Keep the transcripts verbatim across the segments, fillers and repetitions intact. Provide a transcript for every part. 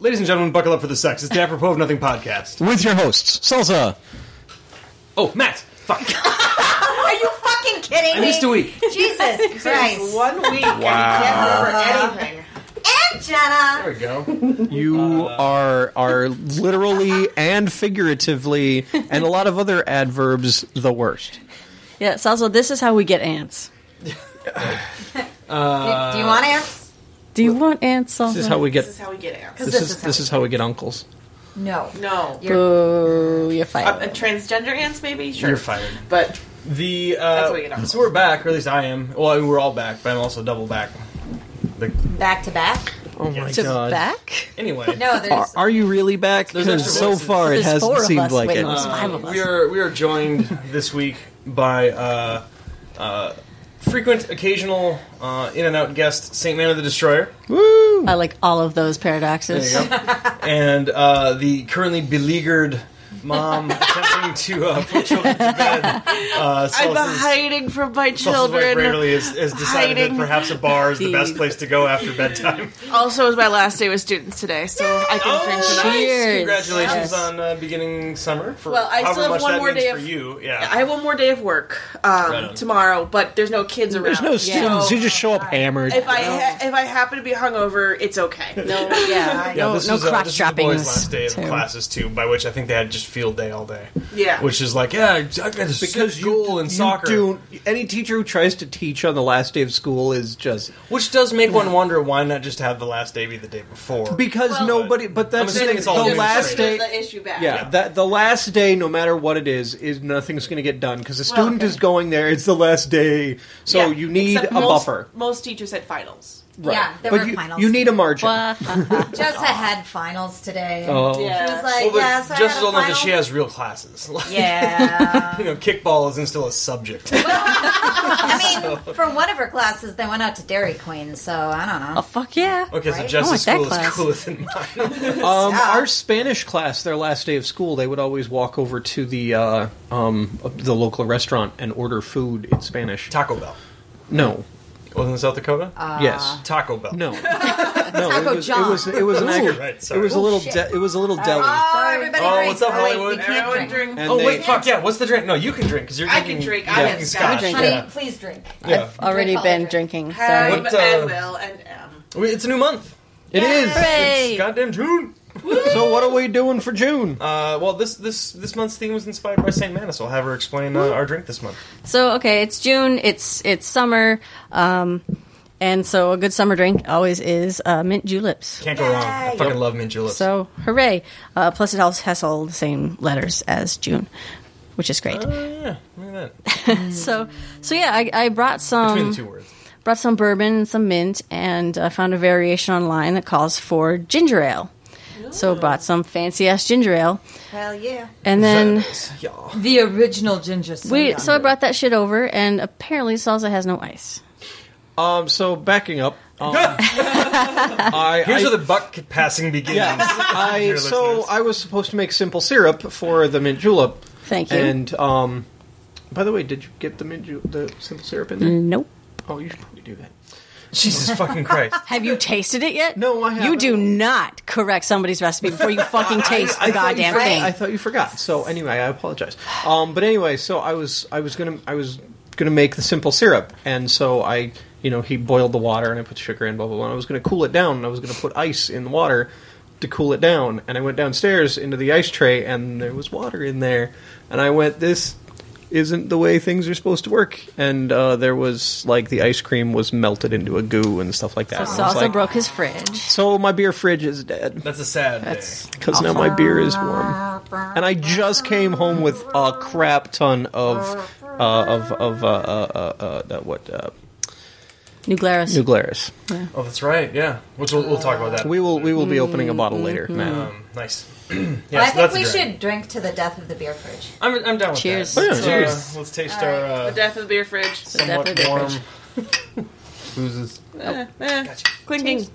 Ladies and gentlemen, buckle up for the sex. It's the Apropos of Nothing podcast. With your hosts, Salsa. Oh, Matt. Fuck. Are you fucking kidding I me? missed a week. Jesus Christ. One week and you can't remember anything. And Jenna. There we go. You uh, are are literally and figuratively, and a lot of other adverbs, the worst. Yeah, Salsa, this is how we get ants. Uh, do, do you want ants? Do you want ants, Salsa? This is how we get. This is how we get ants. This, this is is how this we is how we get uncles. No. No. You're, Boo, you're Uh, fired. uh, transgender ants, maybe? Sure. You're fired. But The, uh, That's what we get on. so we're back, or at least I am. Well, we're all back, but I'm also double back. The, back to back? Oh my to god! back? anyway. No, there's... Are, are you really back? There's Because extra so voices. far it There's hasn't four of seemed us. like Wait, it. no, there's five of us. We are we are joined this week by uh, uh, frequent, occasional, uh, in and out guest Saint Man of the Destroyer. Woo! I like all of those paradoxes. There you go. And uh, the currently beleaguered mom attempting to uh, put children to bed. Uh, I'm Salsa's- hiding from my Salsa's wife children. Rarely has, has decided Hiding. that perhaps a bar is the best Indeed. place to go after bedtime. Also, it was my last day with students today, so I can drink Oh, tonight. Cheers. Congratulations Yes. on uh, beginning summer. For Well, I however still have much one that more means day for of- you. Yeah. I have one more day of work um, Right on. tomorrow, but there's no kids around. There's no students. So You just show up hammered. if I ha- if I happen to be hungover, it's okay. No, yeah, Yeah, no, this no was, uh, crotch this was the boys' droppings. last day of too. classes too, by which I think they had just field day all day. Yeah. Which is like, yeah, I got a sick goal in you soccer. do- any teacher who tries to teach on the last day of school is just Which does make one wonder why not just have the last day be the day before. because Well, nobody. But that's the assuming thing. it's all The new last straight. day. the issue back. Yeah, Yeah. that the last day, no matter what it is, is nothing's going to get done because the Well, student okay. is going there. It's the last day, so Yeah. you need Except a most, buffer. Most teachers had finals. Right. Yeah, there but were you, finals. you need a margin. Jessa had finals today. Oh. Yeah. She was like, well, but yeah, so I just had a don't know that final. she has real classes. Like, Yeah. you know, kickball isn't still a subject. I mean, for one of her classes, they went out to Dairy Queen, so I don't know. Oh, fuck yeah. Okay, so Right? Jess's I like that school is class. cooler than mine. Um, Yeah. Our Spanish class, their last day of school, they would always walk over to the uh, um, the local restaurant and order food in Spanish. Taco Bell. No. Wasn't it South Dakota? Yes. Taco Bell. No. No. It was, it John. was. It was an. Ooh, agri- right, it sorry. was a little. shit. De- it was a little deli. Oh, everybody Oh, drink. what's up, Oh, wait, Hollywood? we can't Everyone drink. drink. And Oh, they- wait, fuck yeah. What's the drink? No, you can drink, because you're I drinking. can drink. you're I have drinking scotch. scotch. Honey, Yeah. please drink. Yeah. Already Drink all been your- drinking. Have Sorry. What, uh, and Will and M. Wait, it's a new month. It is. Hooray! It's goddamn June. So what are we doing for June? Uh, well, this this this month's theme was inspired by Saint Mana, so I'll have her explain uh, our drink this month. So okay, it's June. It's it's summer, um, and so a good summer drink always is uh, mint juleps. Can't go wrong. I Yay. fucking love mint juleps. So hooray! Uh, plus, it also has all the same letters as June, which is great. Oh, yeah, look at that. So so yeah, I, I brought some Between the two words. brought some bourbon and some mint, and I found a variation online that calls for ginger ale. So bought some fancy ass ginger ale, Hell yeah. and then Yeah. The original ginger soda. we. So I brought that shit over, and apparently salsa has no ice. Um. So backing up. Um, I, Here's I, where the buck passing begins. yeah. I Dear so listeners. I was supposed to make simple syrup for the mint julep. Thank you. And um. By the way, did you get the mint ju- the simple syrup in there? Nope. Oh, you should probably do that. Jesus fucking Christ. Have you tasted it yet? No, I You haven't. do not correct somebody's recipe before you fucking taste the I thought you goddamn forgot- thing. I thought you forgot. So anyway, I apologize. Um, but anyway, so I was I was gonna I was gonna make the simple syrup, and so I you know he boiled the water and I put sugar in, blah blah blah. And I was gonna cool it down, and I was gonna put ice in the water to cool it down. And I went downstairs into the ice tray, and there was water in there, and I went, this isn't the way things are supposed to work. And uh, there was like the ice cream was melted into a goo and stuff like that. So And I was salsa like, broke his fridge. so my beer fridge is dead. That's a sad That's Because now my beer is warm, and I just came home with a crap ton of uh, of of uh, uh, uh, uh, uh, what uh, New Glarus. New Glarus. day. Oh, that's right. Yeah. Which we'll, we'll talk about that. We will we will be opening a bottle later, Matt. Um, nice. Well, Yes, I think that's we a drink. should drink to the death of the beer fridge. I'm, I'm down with Cheers. that. Oh, yeah, Let's, uh, cheers. let's taste All our right. uh, The death of the beer fridge. somewhat death of the warm boozes. Eh, eh, Clinking.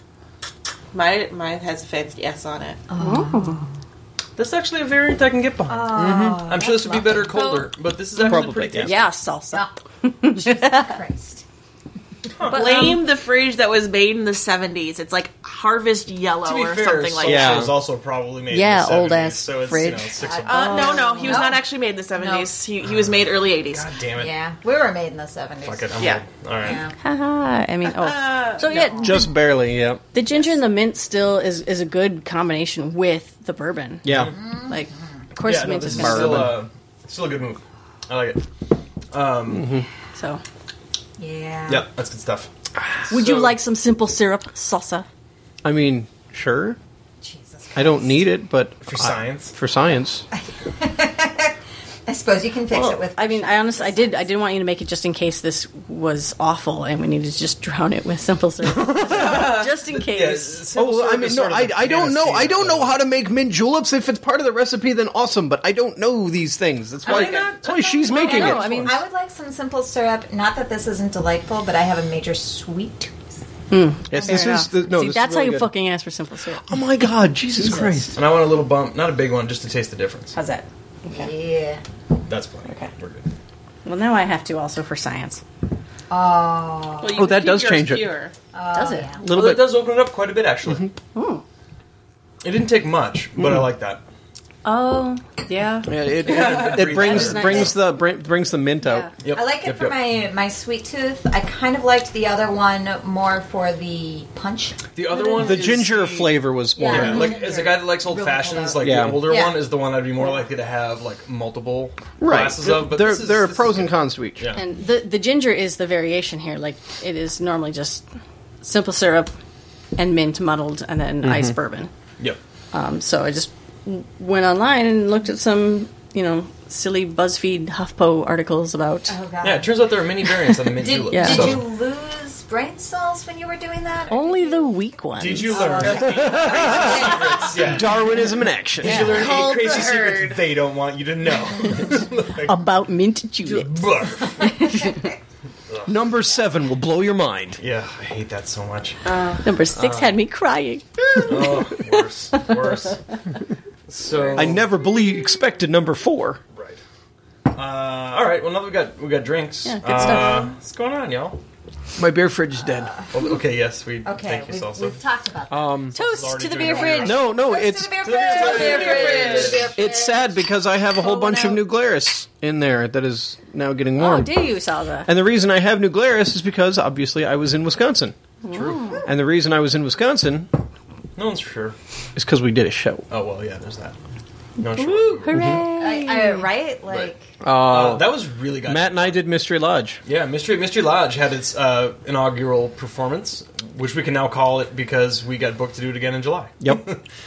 My mine has a fancy S on it. This is actually a variant I can get behind. Oh, I'm sure this would be better colder, but this is actually Probably, pretty yeah. tasty. Yeah, salsa. Jesus Christ. Blame the fridge that was made in the seventies. It's like Harvest Yellow To be or fair, something like Social Yeah. that. was also probably made Yeah, in the seventies, old-ass so it's, fridge. You know, six of Uh, no, no, he was No. not actually made in the seventies. He, he was made early eighties. God damn it. Yeah, we were made in the seventies. Fuck it, I'm Yeah. old. All right. Yeah. Haha. I mean, oh. So yeah, Just barely, yeah. the ginger and the mint still is, is a good combination with the bourbon. Yeah. Like, of course, Yeah, no, mint this is is going still, to uh, still a good move. I like it. So, Yeah. Yep, that's good stuff. would you So- like some simple syrup salsa? I mean, sure. Jesus. I don't need it, but For I- science? for science. I suppose you can fix Well, it with. I mean, I honestly, I did, I didn't want you to make it just in case this was awful and we needed to just drown it with simple syrup, just in case. Oh, well, I mean, no, I, I don't know. I don't know how to make mint juleps. If it's part of the recipe, then awesome. But I don't know these things. That's why. That's why she's making no, it. I mean, I would like some simple syrup. Not that this isn't delightful, but I have a major sweet tooth. yes, this Fair is. enough. The, no, See, this that's is how really you good. fucking ask for simple syrup. Oh my God, Jesus, Christ! And I want a little bump, not a big one, just to taste the difference. How's that? Yeah. That's plenty. Okay. We're good. Well, now I have to also for science. Oh. Well, you Oh, can that keep does yours change it. pure. Does it? yeah. A little Well, it bit. does open it up quite a bit, actually. Oh. It didn't take much, but I like that. Oh, yeah. Yeah, it, it, it brings That is brings nice. the bring, brings the mint Yeah. out. Yep. I like it yep, for yep. my my sweet tooth. I kind of liked the other one more for the punch. The other one, The is ginger the- flavor was more. Yeah. Yeah, like as a guy that likes old Really fashions, pulled like out. the older Yeah. one is the one I'd be more likely to have like multiple Right. glasses of. But there this is, there are this pros is and good. cons to each. Yeah. And the the ginger is the variation here. Like it is normally just simple syrup and mint muddled, and then Mm-hmm. ice bourbon. Yep. Um, so I just w- went online and looked at some, you know, silly BuzzFeed HuffPo articles about. Oh god. Yeah, it turns out there are many variants on the mint Did, julep. Yeah. did so. you lose brain cells when you were doing that? or Only did the you- weak ones. Did you learn eight crazy secrets? Yeah. Darwinism in action. Did you learn Hold eight crazy the secrets herd. they don't want you to know? about mint julep? Barf. Number seven will blow your mind. Yeah, I hate that so much. Number six had me crying. Oh, worse, worse. So I never believe expected number four. Right. Uh, all right. Well, now we got we got drinks. Yeah, good uh, stuff. What's going on, y'all? My beer fridge is dead. Well, okay. Yes, we Okay, thank you, we've, Salsa. we've talked about that. Um, Toast already to the doing beer it. fridge. no, no, Toast it's to the beer to the fridge. beer Beer fridge. fridge. it's sad because I have a whole Pull bunch it of out. New Glarus in there that is now getting Oh, warm. do you, Salsa? And the reason I have New Glarus is because obviously I was in Wisconsin. True. And the reason I was in Wisconsin No one's sure. is because we did a show. Oh well, yeah. There's that. No one's sure. Hooray! I, I, right? Like, Uh, Uh, that was really good. Matt and I did Mystery Lodge. Yeah, Mystery Mystery Lodge had its uh, inaugural performance, which we can now call it because we got booked to do it again in July. Yep.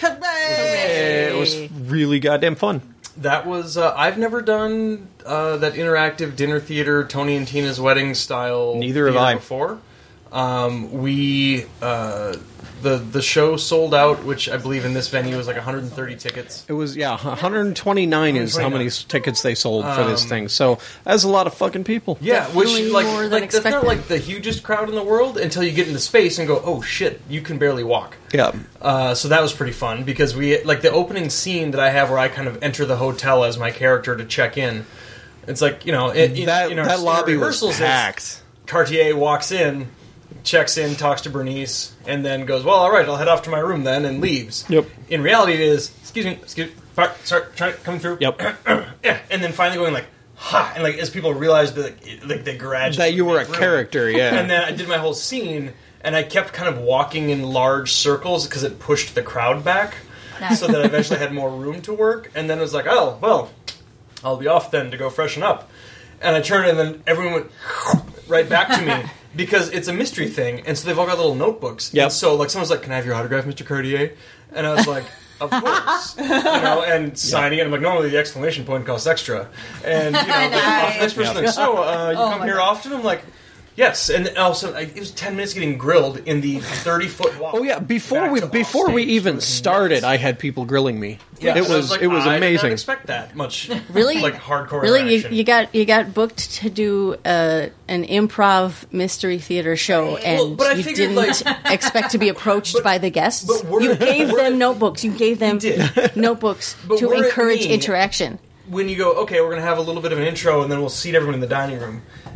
hooray! It was really goddamn fun. That was uh, I've never done uh, that interactive dinner theater Tony and Tina's wedding style. Neither have theater I. before. Um, we uh, the the show sold out, which I believe in this venue was like one hundred thirty tickets. It was, yeah, one hundred twenty-nine is how many one hundred twenty-nine. tickets they sold for this Um, thing. So that's a lot of fucking people. Yeah, which Definitely like more than like that's not expected. like the hugest crowd in the world until you get into space and go, oh shit, you can barely walk. Yeah. Uh, so that was pretty fun because we like the opening scene that I have where I kind of enter the hotel as my character to check in. It's like you know it, it- That, in our, that in our lobby was rehearsals, it's packed. Cartier walks in, checks in, talks to Bernice, and then goes, "Well, all right, I'll head off to my room then," and leaves. Yep. In reality, it is, "Excuse me, excuse me, sorry, sorry, try coming through." Yep. Yeah, and then finally going like, "Ha!" and like as people realized that like, like they graduated That you were a character, yeah. and then I did my whole scene, and I kept kind of walking in large circles because it pushed the crowd back, so that I eventually had more room to work. And then it was like, oh, well, I'll be off then to go freshen up. And I turned, and then everyone went right back to me because it's a mystery thing, and so they've all got little notebooks. Yep. And so like someone's like, "Can I have your autograph, Mister Cartier?" And I was like, "Of course." You know, and signing it. I'm like, normally the exclamation point costs extra, and you know, the Nice. next person like, "So uh, you come here often?" I'm like. Yes, and also like, it was ten minutes getting grilled in the thirty foot walk. Oh yeah, before back we to before we offstage. even It was started, nuts. I had people grilling me. Yeah, it so I was like, it was I Did amazing. not expect that much. Really? like hardcore. Really, you, interaction. you got you got booked to do uh, an improv mystery theater show, and Well, but I you figured, didn't like- expect to be approached by the guests. but we're- You gave we're- them notebooks. You gave them did. notebooks But to we're at encourage me. interaction. When you go, okay, we're gonna have a little bit of an intro, and then we'll seat everyone in the dining room.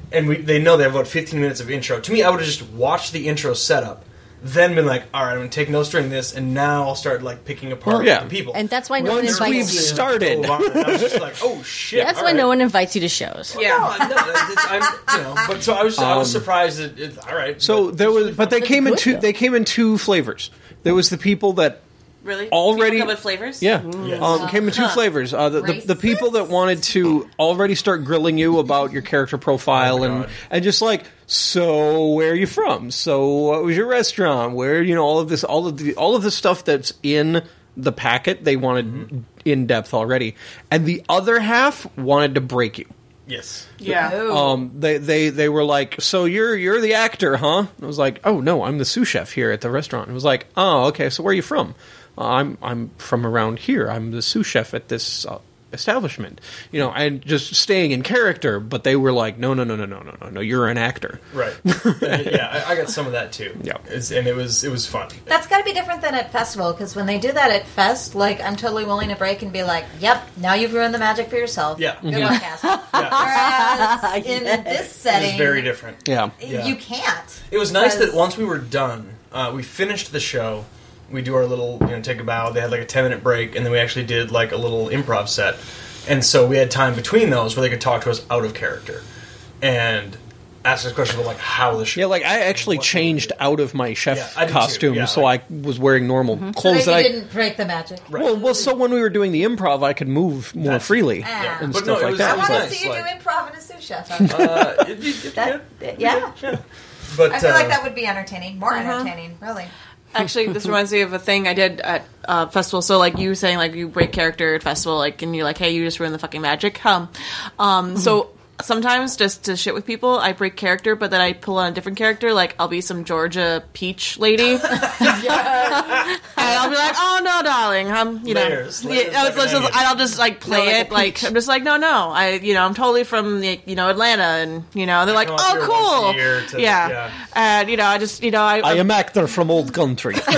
and we, they know they have about fifteen minutes of intro. To me, I would have just watched the intro setup, then been like, all right, I'm going to take notes during this, and now I'll start like picking apart Well, yeah. the people. And that's why no one Once invites we've you. started. Oh, wow. And I was just like, oh shit. That's all why right. no one invites you to shows. Yeah. No, no, it's, I'm, you know, but so I was, I was surprised. That it's all right. So but there it's was, really but they fun. came in good, two. though. They came in two flavors. There was the people that Really? Already- People come with flavors? Yeah, Yes. um, came in two Huh. flavors. Uh, the, the, the people that wanted to already start grilling you about your character profile Oh my and God. and just like, so where are you from? So what was your restaurant? Where you know all of this, all of the all of the stuff that's in the packet. They wanted Mm-hmm. in depth already, and the other half wanted to break you. Yes. Yeah. Um, they, they, they were like, so you're you're the actor, huh? And I was like, oh no, I'm the sous chef here at the restaurant. And it was like, oh okay, so where are you from? Uh, I'm I'm from around here. I'm the sous chef at this uh, establishment. You know, and just staying in character. But they were like, no no no no no no no no, you're an actor. Right. yeah, I, I got some of that too. Yeah. It's, and it was it was fun. That's got to be different than at festival, because when they do that at Fest, like, I'm totally willing to break and be like, yep, now you've ruined the magic for yourself. Yeah. Good Mhm. luck, Cass. Yeah. Whereas in Yes. this It setting, was very different. Yeah. Yeah. you can't. It was nice that Because- once we were done, uh, we finished the show. We do our little, you know, take a bow. They had like a ten minute break, and then we actually did like a little improv set. And so we had time between those where they could talk to us out of character and ask us questions about like how the show. Yeah, like I actually what- changed out of my chef Yeah, I did too. costume, Yeah, so like- I was wearing normal So clothes that that you I. didn't break the magic. Right. Well, well, so when we were doing the improv, I could move more That's- freely Ah. and But stuff no, it like was- that. I it was want nice, to see you like- do improv in a sous chef. Uh, it- it- it- That- yeah, yeah. yeah. But I feel uh, like that would be entertaining, more entertaining, really. Actually, this reminds me of a thing I did at uh, festival. So, like you were saying, like you break character at festival, like, and you're like, "Hey, you just ruined the fucking magic." Um, um, so sometimes just to shit with people, I break character, but then I pull on a different character. Like I'll be some Georgia peach lady, and I'll be like, "Oh no, darling, um, you Layers, know, layers yeah, like it's just, an onion. I'll just like play No, like a it. Like peach. I'm just like, no, no, I, you know, I'm totally from the, you know, Atlanta, and you know, they're like, come up "Oh, here once cool, a year to- yeah. yeah. and you know, I just, you know, I, I am actor from old country. because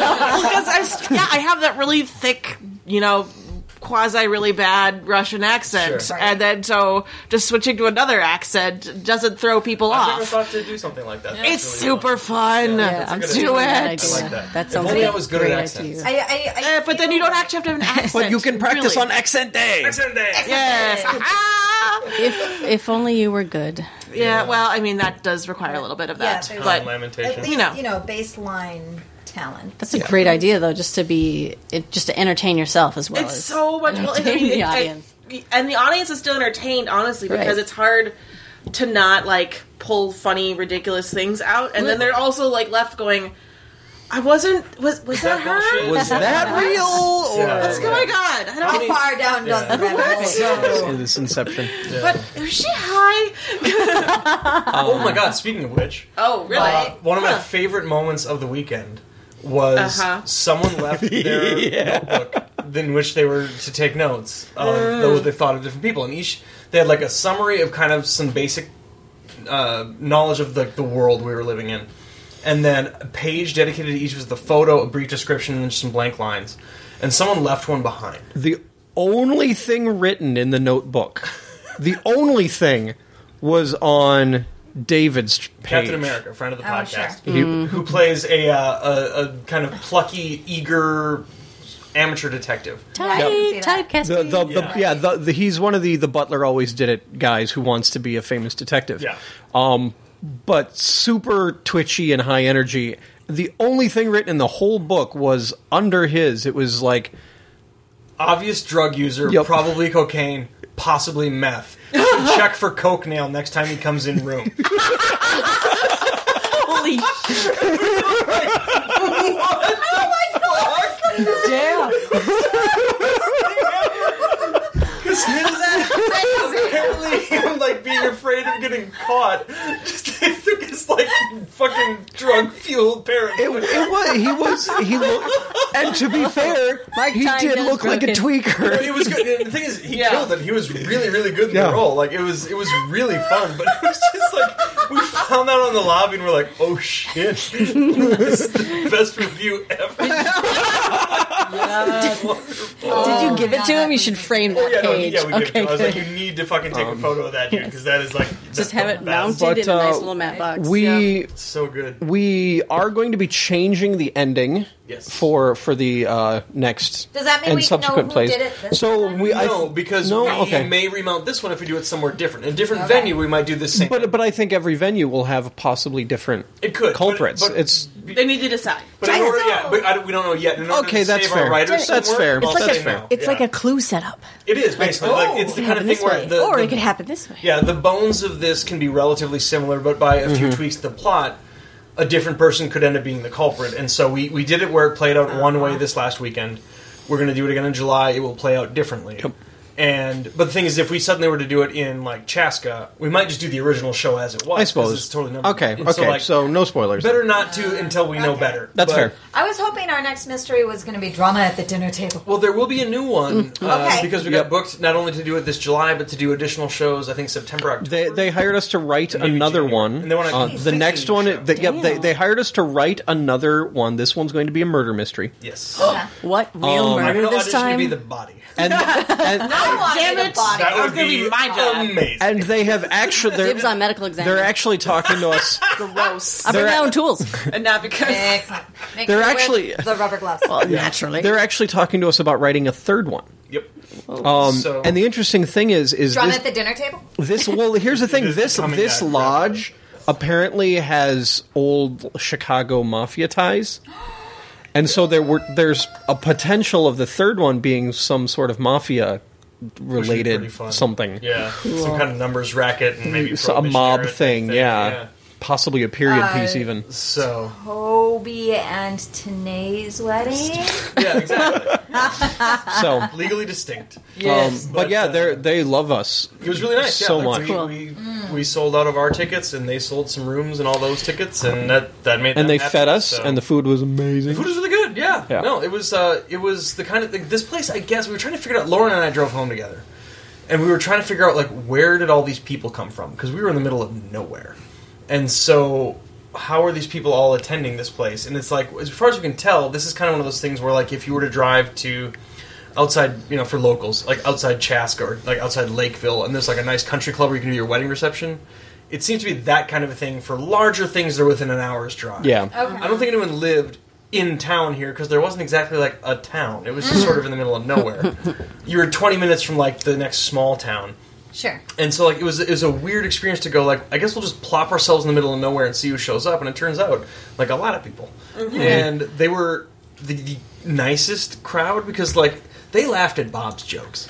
I, s- yeah, I have that really thick, you know, quasi really bad Russian accent, Sure. and then so just switching to another accent doesn't throw people I've never off. thought to do something like that. It's That's really super fun. Yeah, Yeah, that's a I'm good stealing idea. that Do idea. it. I like that. That If sounds only like I was a good at great accents. idea. I, I, I Uh, but then you feel- don't actually have to have an accent. But you can practice really. on accent day. Accent day. Yes. Ah! If if only you were good. Yeah. Well, I mean that does require a little bit of Yeah, that, there's- but At Lamentation. least, You know. you know, baseline talent. That's a great idea, though, just to be it, just to entertain yourself as well. it's as so much. Well, I entertain mean, the it- audience. it- and the audience is still entertained, honestly, because Right. it's hard to not like pull funny, ridiculous things out, and then they're also like left going, "I wasn't. Was was that, that her? bullshit? Was that real? Or Yeah. What's going on? I How don't. far down does Yeah. the rabbit hole go? Is this Inception? But is she high? Oh my god! Speaking of which, Oh, really? uh, one of my Huh. favorite moments of the weekend was Uh-huh. someone left their Yeah. notebook in which they were to take notes of what they thought of different people, and each they had like a summary of kind of some basic uh, knowledge of the, the world we were living in, and then a page dedicated to each was the photo, a brief description, and just some blank lines. And someone left one behind. The only thing written in the notebook, the only thing was on David's page. Captain America, friend of the Oh, podcast, sure. He- who plays a, uh, a a kind of plucky, eager amateur detective. I can see Tight, that. tight, The, the, the, Yeah. yeah, the, the, he's one of the the Butler always did it guys who wants to be a famous detective. Yeah. Um, but super twitchy and high energy. The only thing written in the whole book was under his. It was like, Obvious drug user, Yep. probably cocaine, possibly meth. Check for coke nail next time he comes in room. Holy shit! Damn. Apparently, him like being afraid of getting caught, just they took his like fucking drug fueled parent. it, it was, he was, he looked, and to be fair, Mike he Tyne did does look like a broken. tweaker. It was good. And the thing is, he Yeah. killed it. He was really, really good in Yeah. the role. Like it was, it was really fun. But it was just like we found out on the lobby, and we're like, "Oh shit, this is the best review ever." Did you give it to him? You should frame that Oh yeah, no, he- page. yeah, we okay, did. I was like, good. "You need to fucking take a photo of that dude because that is like Just have it That's- mounted in But, a nice uh, little matte box. We So good. we are going to be changing the ending Yes. for for the uh, next Does that mean and we know subsequent who plays. did it this so time? we I No, th- because no, we okay. may remount this one if we do it somewhere different. In a different Okay. venue, we might do the same. But but I think every venue will have possibly different It could, but- culprits. but- it's They need to decide. But in I order, know. yeah, but I, don't- we don't know yet. In order Okay, to that's save fair. Our writers That's some work, fair. I'll It's like say a- no. It's Yeah. like a clue setup. It is basically like it's the kind of thing where the, or the- it could happen this way. Yeah, the bones of this can be relatively similar, but by a Mm-hmm. few tweaks to the plot, a different person could end up being the culprit. And so we, we did it where it played out one way this last weekend. We're going to do it again in July. It will play out differently. And but the thing is, if we suddenly were to do it in like Chaska, we might just do the original show as it was. I 'cause suppose. it's totally numbered. Okay, And okay. So, like, no spoilers. better not to until we know Okay. better. That's But- fair. I was hoping our next mystery was going to be drama at the dinner table. Well, there will be a new one uh, Okay. because we Yep. got booked not only to do it this July, but to do additional shows. I think September, October. They they hired us to write Maybe another January. one. And they wanna uh, keep the thinking next one, show. they, yep, they Damn. they hired us to write another one. This one's going to be a murder mystery, yes. Okay. What real Um, I'm murder going to this audition to time? be the body. and and, I want Damn to be it. the body. That was would gonna be be my job. amazing. and they have actually they're, Dibs on medical exam. they're actually talking to us. Gross. I bring they're my a- own tools. And not because. Excellent. Make They're sure you wear actually- the rubber gloves. Well, naturally. They're actually talking to us about writing a third one. Yep. Um, So- and the interesting thing is, is Drama this, at the dinner table. this well, here's the thing. It is This becoming this that lodge apparently has old Chicago mafia ties. And so there were there's a potential of the third one being some sort of mafia Which would be pretty related fun. something. Yeah. Some kind of numbers racket and maybe So a mob prohibition thing, era yeah. Possibly a period Uh, piece even. So Toby and Tanae's wedding. yeah, exactly. So Legally distinct. um, but, but, yeah, uh, they they love us. It was really nice. Yeah, So like, much. We, Cool. we, we sold out of our tickets, and they sold some rooms and all those tickets, and that that made And them they happy, fed us so. and the food was amazing. The food was really good. Yeah. Yeah. No, it was. Uh, it was the kind of like, this place. I guess we were trying to figure out. Lauren and I drove home together, and we were trying to figure out like where did all these people come from because we were in the middle of nowhere, and so how are these people all attending this place? And it's like as far as we can tell, this is kind of one of those things where like if you were to drive to outside, you know, for locals, like outside Chaska or like outside Lakeville, and there's like a nice country club where you can do your wedding reception. It seems to be that kind of a thing for larger things that are within an hour's drive. Yeah. Okay. I don't think anyone lived in town here because there wasn't exactly like a town. It was just sort of in the middle of nowhere. You were twenty minutes from like the next small town, Sure. and so like it was it was a weird experience to go like I guess we'll just plop ourselves in the middle of nowhere and see who shows up. And it turns out like a lot of people, and they were the, the nicest crowd because like they laughed at Bob's jokes.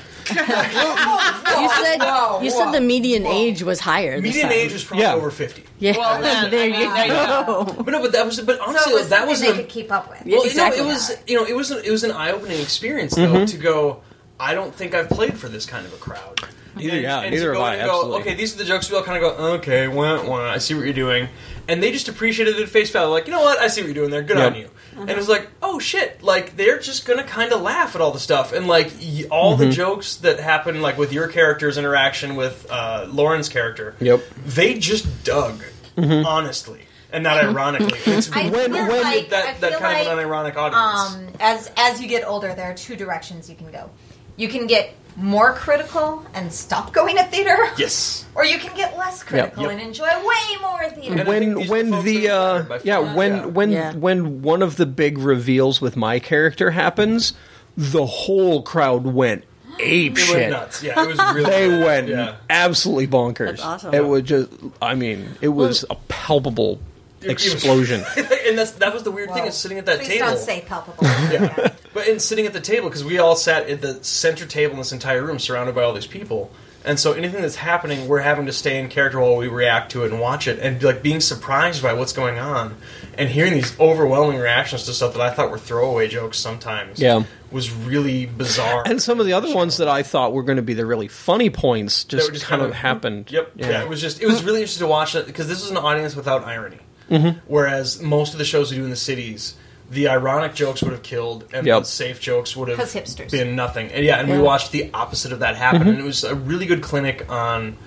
You said Whoa, you whoa, said the median age was higher. this Median time. age was probably Yeah. over fifty. Yeah. Well, then, there I you mean, there you go. But no, but that was but So honestly it was that was something the they could keep up with. Yeah. Well, Exactly. you know, it was you know it was it was an eye opening experience though to go. I don't think I've played for this kind of a crowd. Neither- And- yeah, and neither to go have in I, and go, absolutely. okay, these are the jokes. We all kind of go, okay, wah, wah, I see what you're doing, and they just appreciated it at face value. Like, you know what? I see what you're doing there. Good Yep. on you. And it was like, oh shit! Like they're just gonna kind of laugh at all the stuff, and like y- all the jokes that happen, like with your character's interaction with uh, Lauren's character. Yep. They just dug, honestly, and not ironically. It's I When- feel when like, that I that feel kind like, of an unironic audience. um, as as you get older, there are two directions you can go. You can get more critical and stop going to theater, yes. or you can get less critical Yep. and enjoy way more theater. And I think when these when folks the are uh, inspired by yeah film. when Yeah. when Yeah. when one of the big reveals with my character happens, the whole crowd went ape It shit. went nuts. Yeah, it was really. They good. went Yeah. absolutely bonkers. That's awesome. It was just, I mean, it was a palpable It- it was- explosion. and that's that was the weird thing Whoa. is sitting at that Please table. don't say palpable. yeah. But in sitting at the table because we all sat at the center table in this entire room, surrounded by all these people, and so anything that's happening, we're having to stay in character while we react to it and watch it, and like being surprised by what's going on, and hearing these overwhelming reactions to stuff that I thought were throwaway jokes sometimes. Yeah. was really bizarre. And some of the other ones that I thought were going to be the really funny points They just, were just kind kind of of- happened. Yep. Yeah. it was just it was really interesting to watch it because this was an audience without irony. Mm-hmm. Whereas most of the shows we do in the cities, the ironic jokes would have killed, and Yep. the safe jokes would have 'Cause hipsters. been nothing. And yeah, and we Yeah. watched the opposite of that happen, and it was a really good clinic on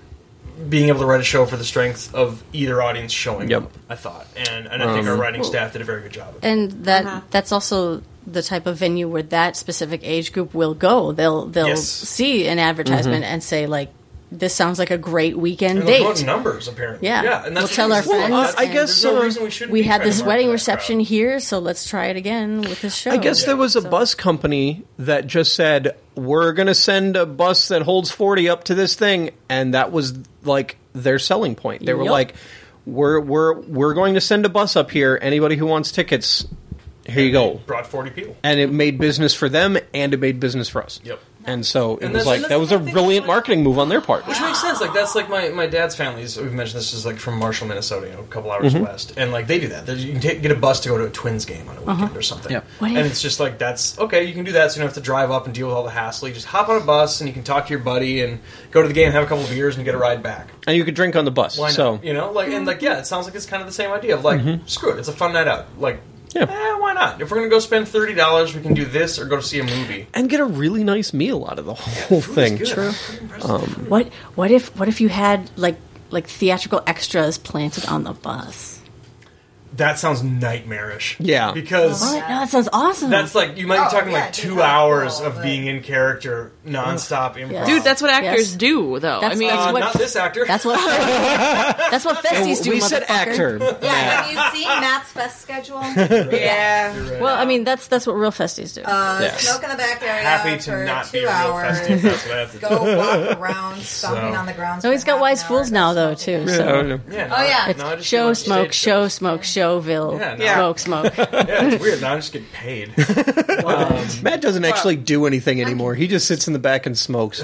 being able to write a show for the strength of either audience showing Yep. up. I thought, and and I think our writing staff did a very good job. of it. And that Uh-huh. that's also the type of venue where that specific age group will go. They'll they'll Yes. see an advertisement and say like, this sounds like a great weekend And date. we're numbers, apparently. Yeah, yeah and we'll that's tell our friends. Well, I and guess, There's no uh, reason we shouldn't we be had trying this to market wedding that reception crowd. here, so let's try it again with this show. I guess there was a So- bus company that just said, we're going to send a bus that holds forty up to this thing, and that was like their selling point. They were Yup. like, we're we're we're going to send a bus up here. Anybody who wants tickets, here you go. Brought forty people. And it made business for them, and it made business for us. Yep. And so it And was that's- like, and that's that was the a thing, brilliant like- marketing move on their part. Which makes sense. Like that's like my, my dad's family is. We've mentioned this is like from Marshall, Minnesota, you know, a couple hours Mm-hmm. west, and like they do that. There's, you can take, get a bus to go to a Twins game on a weekend or something. Yep. What And if- it's just like that's okay. You can do that, so you don't have to drive up and deal with all the hassle. You just hop on a bus and you can talk to your buddy and go to the game, have a couple of beers, and get a ride back. And you could drink on the bus. Why not? so You know, like and like yeah, it sounds like it's kind of the same idea of like screw it, it's a fun night out. Like Yeah. eh, why not? If we're gonna go spend thirty dollars, we can do this or go to see a movie. and get a really nice meal out of the whole thing. It's good. What what if what if you had like like theatrical extras planted on the bus? That sounds nightmarish. Yeah. because. What? No, that sounds awesome. That's like you might be Oh, talking yeah, like dude, two that's hours cool, of but- being in character, nonstop improv. Yeah. Dude, that's what actors Yes. do, though. That's- I mean, that's Uh, what- not this actor. That's what that's what festies do. we said motherfucker. actor. Yeah, have you seen Matt's fest schedule? yeah. You're right. Well, I mean that's that's what real festies do. Uh, Yes. Smoke in the back area happy to for not two be a real hours. festive. That's what I have to do. Go walk around, stomping So- on the ground. no, he's for got half wise an hour, fools now go though smoking. too. Yeah, So yeah. Yeah, Oh, yeah. Now I just show do, like, smoke, stage show shows. smoke, showville, Yeah, no. Yeah. smoke, smoke. Yeah, it's weird. Now I just get paid. um, Matt doesn't actually do anything anymore. He just sits in the back and smokes.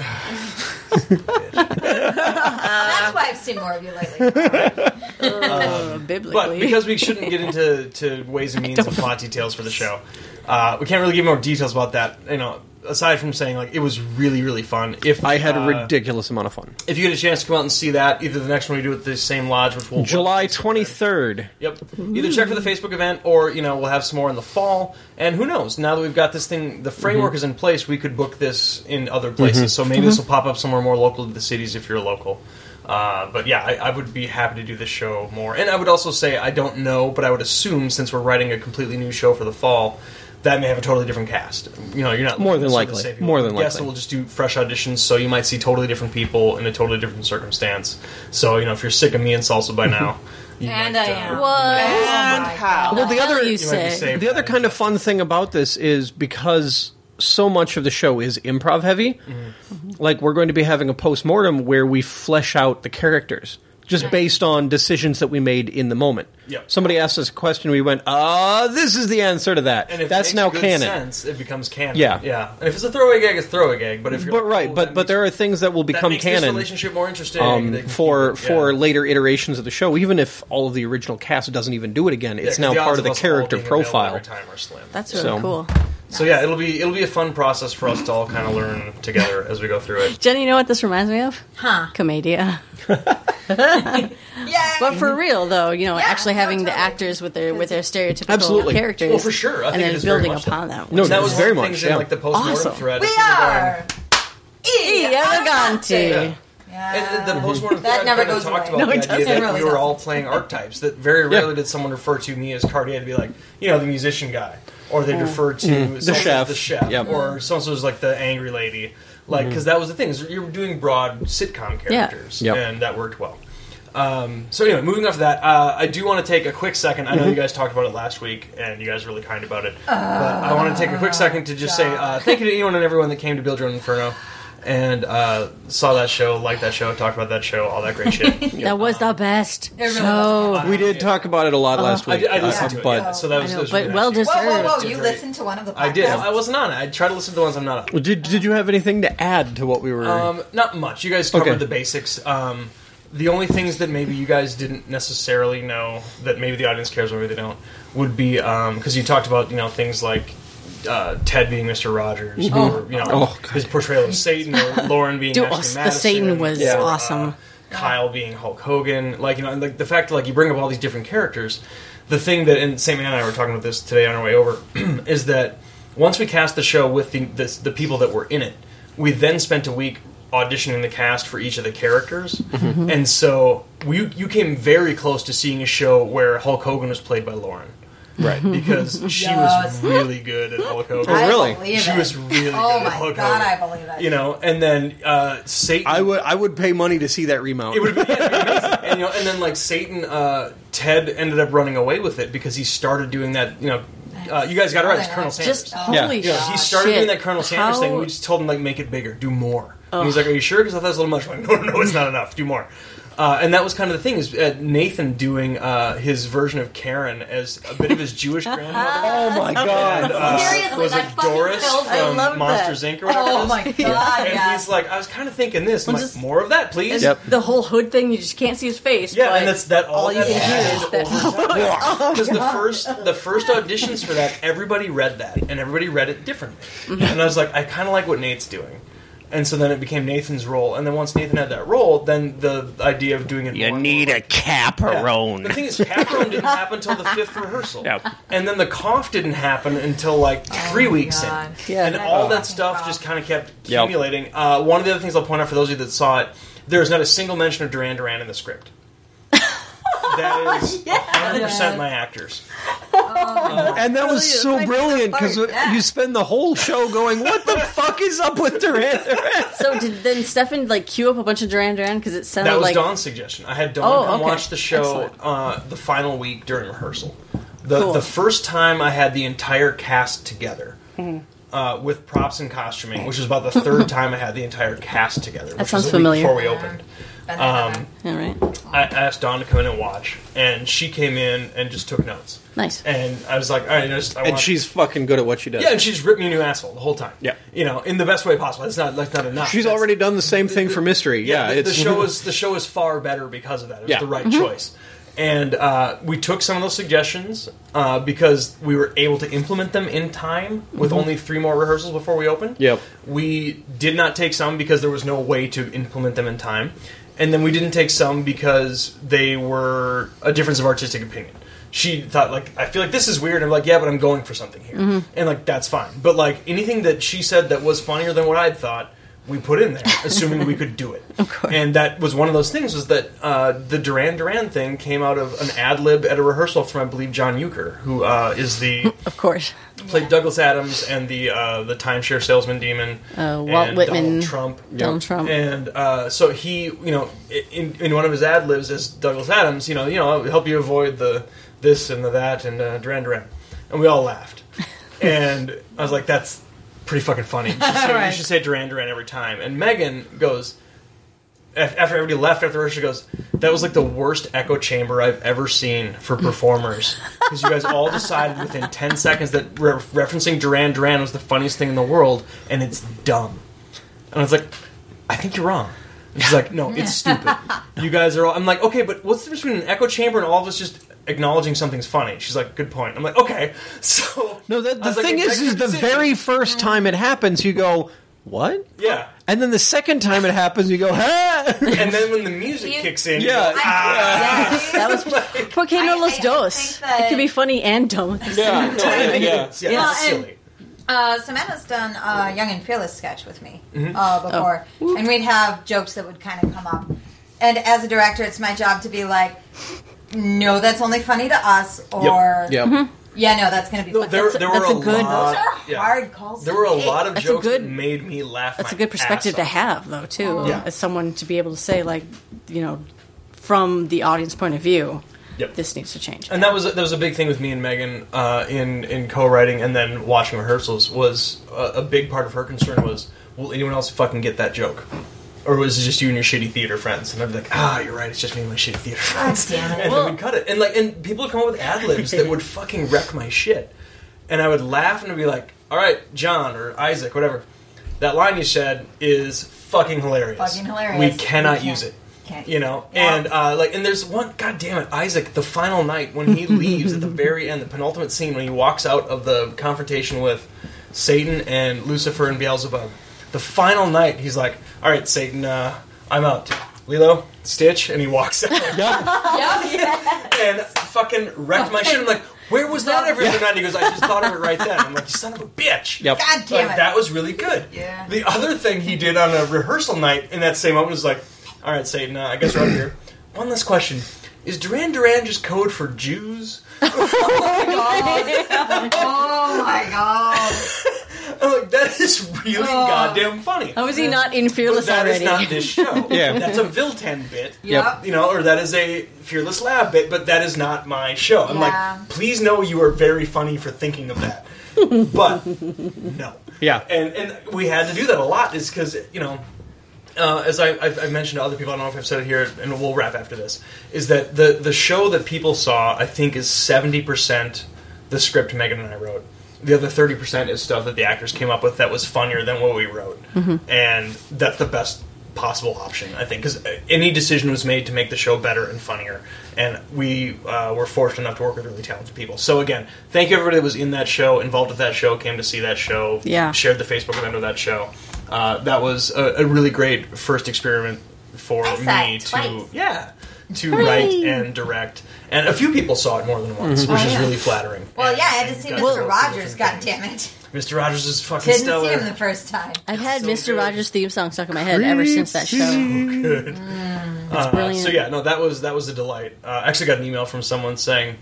That's why I've seen more of you lately. Uh, biblically, but because we shouldn't get into to ways and means and plot details for the show, uh, we can't really give more details about that. You know, aside from saying like it was really really fun. If I had a uh, ridiculous amount of fun. If you get a chance to come out and see that, either the next one we do at the same lodge, which will July twenty-third. Yep. Either check for the Facebook event, or you know we'll have some more in the fall. And who knows? Now that we've got this thing, the framework Mm-hmm. is in place. We could book this in other places. So maybe this will pop up somewhere more local to the cities if you're local. Uh, but yeah, I, I would be happy to do this show more. And I would also say I don't know, but I would assume since we're writing a completely new show for the fall, that may have a totally different cast. You know, you're not More than necessarily the likely. same people. More than Yes, likely. we'll just do fresh auditions, so you might see totally different people in a totally different circumstance. So you know, if you're sick of me and salsa by now, you And might, I uh, am. What? And how? Well, the other- you You might be say. safe. The other kind of fun thing about this is because so much of the show is improv heavy, Mm-hmm. like we're going to be having a post-mortem where we flesh out the characters just based on decisions that we made in the moment. Yep. Somebody asked us a question, we went, "Ah, this is the answer to that." And if That's it makes now good canon. sense, it becomes canon. Yeah. yeah. And if it's a throwaway gag, it's a throwaway gag. But if you're But like, right, oh, but that but there are makes- things that will that become makes this canon. relationship more interesting Um, they can for keep it, for yeah. later iterations of the show, even if all of the original cast doesn't even do it again, Yeah, it's 'cause now the part odds of the us all character being available profile. every time are slim. That's really So- cool. So yeah, it'll be it'll be a fun process for us to all kind of learn together as we go through it. Jenny, you know what this reminds me of? Huh. Commedia. Yeah. But for real, though, you know, Yeah, actually no, having the totally. actors with their with their stereotypical Absolutely. characters, Well, for sure. I and think it then is very building much upon so. that. No, which That It's was very one of the much, things yeah. in like the post-mortem Awesome. thread. we of people going, are. E elegante. Yeah. Yeah. And the, the postmortem That thread never kind of goes talked away. about No, it the idea doesn't. that It really we were all doesn't. playing archetypes. That very rarely did someone refer to me as Cartier to be like, you know, the musician guy, or they'd refer to Mm-hmm. The so-and-so as chef. the chef, Yep. or so and so as like the angry lady, like because that was the thing is you were doing broad sitcom characters, Yep. and that worked well. Um, so anyway, moving off of that, uh, I do want to take a quick second. I know you guys talked about it last week, and you guys are really kind about it. but I want to take a quick second to just say uh, thank you to anyone and everyone that came to Build Your Own Inferno and uh, saw that show, liked that show, talked about that show, all that great shit. That was the best really show. was. We did talk about it a lot last I, week, did- I listened uh, to it, but yeah. so that was, I know, that was but really well nice. deserved. Whoa, whoa, whoa! Did You great. listened to one of the podcasts? I did. I wasn't on it. I tried to listen to the ones I'm not on. did did you have anything to add to what we were? Um, not much. You guys covered Okay. the basics. Um, the only things that maybe you guys didn't necessarily know that maybe the audience cares, or maybe they don't, would be because you talked about you know things like uh, Ted being Mister Rogers, or you know Oh, God. his portrayal of Satan, or Lauren being Dude, Ashley us- the Madison, Satan was or, uh, awesome. Kyle being Hulk Hogan, like you know, and, like the fact that like you bring up all these different characters. The thing that, and Sam and I were talking about this today on our way over, is that once we cast the show with the, the the people that were in it, we then spent a week auditioning the cast for each of the characters, Mm-hmm. and so we you came very close to seeing a show where Hulk Hogan was played by Lauren. Right. Because she Yes. was really good at Hulk Hogan. Oh, really? I believe She it. was really Oh good at my Hulk god, Hogan. I believe it. You know, and then uh, Satan. I would I would pay money to see that remount. It would have been, yeah, it'd be amazing. And, you know, and then like Satan, uh, Ted ended up running away with it because he started doing that. You know, uh, you guys got it right. It's Colonel Sanders. Just Yeah. holy You know, shit. he started doing that Colonel Sanders How- thing. We just told him like make it bigger, do more. And he's like, "Are you sure?" Because I thought it was a little much. I'm like, no, no, no, it's not enough. Do more. Uh, and that was kind of the thing is uh, Nathan doing uh, his version of Karen as a bit of his Jewish grandmother. Oh my god! Uh, Seriously, was that it fucking Doris kills me. I from love Monsters that. Incorporated or whatever? it Oh is? my god, And yeah. he's like, I was kind of thinking this. I'm Well, like, just- more of that, please. Yep. The whole hood thing, you just can't see his face. Yeah, but and that's that all, all you that can hear added is that. over because the first the first auditions for that, everybody read that and everybody read it differently. And I was like, I kind of like what Nate's doing. And so then it became Nathan's role, and then once Nathan had that role, then the idea of doing it. You more need more, a caparone. The thing is, Caparone didn't happen until the fifth rehearsal, Yep. and then the cough didn't happen until like three Oh my weeks God. in, Yeah. and all that fucking stuff cough. just kind of kept Yep. accumulating. Uh, one of the other things I'll point out for those of you that saw it, there's not a single mention of Duran Duran in the script. That is one hundred percent my actors. And that was Brilliant. so My brilliant because favorite part. you spend the whole show going, "What the fuck is up with Duran Duran?" So did then Stefan like queue up a bunch of Duran Duran because it sounded That was like Dawn's suggestion. I had Dawn Oh, come okay. watch the show Excellent. uh, the final week during rehearsal. The Cool. the first time I had the entire cast together Mm-hmm. uh, with props and costuming, which is about the third time I had the entire cast together. Which sounds was a week familiar. Before we opened, Um, all right, I asked Dawn to come in and watch, and she came in and just took notes. nice. And I was like, all right, I just, I And want- she's fucking good at what she does. yeah, and she just ripped me a new asshole the whole time. Yeah. you know, in the best way possible. That's not that's not enough. She's That's- already done the same thing for Mystery. Yeah, the, the it's show is the show is far better because of that. It was Yeah. the right choice, and uh, we took some of those suggestions uh, because we were able to implement them in time with only three more rehearsals before we opened. Yep. We did not take some because there was no way to implement them in time, and then we didn't take some because they were a difference of artistic opinion. She thought, like, I feel like this is weird. I'm like, yeah, but I'm going for something here. And, like, that's fine. But, like, anything that she said that was funnier than what I'd thought, we put in there, assuming we could do it. Of course. And that was one of those things, was that uh, the Duran Duran thing came out of an ad lib at a rehearsal from, I believe, John Euchre, who uh, is the... Of course, played Douglas Adams and the uh, the timeshare salesman demon. Uh, Walt and Whitman. Donald Trump. Donald Trump. And uh, so he, you know, in, in one of his ad libs as Douglas Adams, you know, you know, I'll help you avoid the this and the that and uh, Duran Duran, and we all laughed. And I was like, that's pretty fucking funny. You should say, Right. you should say Duran Duran every time. And Megan goes, af- after everybody left after the rehearsal, she goes, that was like the worst echo chamber I've ever seen for performers. Because you guys all decided within ten seconds that re- referencing Duran Duran was the funniest thing in the world, and it's dumb. And I was like, I think you're wrong. And she's like, no, it's stupid. You guys are all... I'm like, okay, but what's the difference between an echo chamber and all of us just acknowledging something's funny? She's like, good point. I'm like, okay. So... no. The, I the was like, thing is, is executive the decision. very first time it happens, you go, "What?" Yeah. And then the second time it happens, you go, "Ha!" And then when the music You- kicks in, Yeah. you're like, ah. Yes. that was Porque no I- los I dos. think that- It could be funny and dumb. yeah, no, yeah, yeah. Yeah, Well, it's and- silly. Uh, Samantha's done a Young and Fearless sketch with me Mm-hmm. uh, before, and we'd have jokes that would kind of come up. And as a director, it's my job to be like, no, that's only funny to us, or Yep. yeah, no, that's going to be No, funny. there, That's, there that's were a a good- lot. those are yeah. hard calls. There to were a make. lot of That's a jokes good- that made me laugh. That's my a good perspective ass to off. have, though, too, Yeah. as someone to be able to say, like, you know, from the audience point of view, Yep. this needs to change. And that was that was a big thing with me and Megan uh, in in co-writing and then watching rehearsals. Was a, a big part of her concern was, will anyone else fucking get that joke, or was it just you and your shitty theater friends? And I'd be like, ah, you're right, it's just me and my shitty theater friends. damn it. And then we'd cut it, and like, and people would come up with ad libs that would fucking wreck my shit, and I would laugh and I'd be like, all right, John or Isaac, whatever, that line you said is fucking hilarious. Fucking hilarious. We cannot We can't- use it. can't. You know, Yeah. and uh, like, and there's one. God damn it, Isaac! The final night when he leaves at the very end, the penultimate scene when he walks out of the confrontation with Satan and Lucifer and Beelzebub. The final night, he's like, "All right, Satan, uh, I'm out. Lilo, Stitch," and he walks out and fucking wrecked my shit. I'm like, "Where was that every other night?" And he goes, "I just thought of it right then." I'm like, "You son of a bitch!" Yep. God damn Like, it. that was really good. Yeah. The other thing he did on a rehearsal night in that same moment was like, all right, Satan, uh, I guess we're up here. One last question. is Duran Duran just code for Jews? Oh my god! Oh my god! I'm like, that is really Oh. goddamn funny. How is he not in But Fearless that already? is not this show. Yeah. That's a Vilten bit. Yep. You know, or that is a Fearless Lab bit, but that is not my show. I'm Yeah. like, please know you are very funny for thinking of that. But, no. Yeah. And and we had to do that a lot, is because, you know, uh, as I, I've, I've mentioned to other people, I don't know if I've said it here, and we'll wrap after this, is that the, the show that people saw, I think, is seventy percent the script Megan and I wrote. The other thirty percent is stuff that the actors came up with that was funnier than what we wrote. And that's the best possible option, I think, because any decision was made to make the show better and funnier. And we uh, were fortunate enough to work with really talented people. So again, thank you everybody that was in that show, involved with that show, came to see that show, Yeah. shared the Facebook event of that show. Uh, that was a, a really great first experiment for I saw me it to twice. yeah to write and direct. And a few people saw it more than once, which Oh, is yeah. really flattering. Well, And- yeah, I had to and see got Mister to Rogers. see God things. damn it! Mister Rogers is fucking Didn't stellar. see him the first time. I've had So Mister good. Rogers' theme song stuck in my head ever since that show. Good. Uh, brilliant. So yeah, no, that was that was a delight. Uh, I actually got an email from someone saying,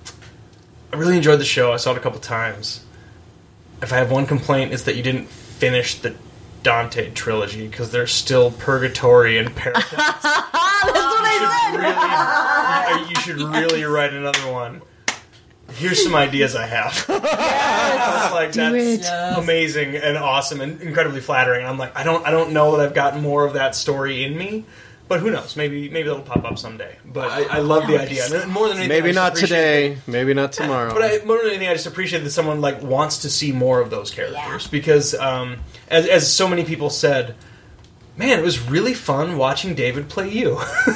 "I really enjoyed the show. I saw it a couple times. If I have one complaint, it's that you didn't finish the Dante trilogy because there's still Purgatory and Paradise. That's what I said. Really, you, you should really write another one. Here's some ideas I have." I was like, Do that's it. amazing and awesome and incredibly flattering. And I'm like, I don't, I don't know that I've got more of that story in me, but who knows? Maybe, maybe that'll pop up someday. But I, I love the idea. And more than anything, I Maybe just not appreciate today. Maybe not tomorrow. But I, more than anything, I just appreciate that someone like wants to see more of those characters Yeah. because, um, as, as so many people said, man, it was really fun watching David play you.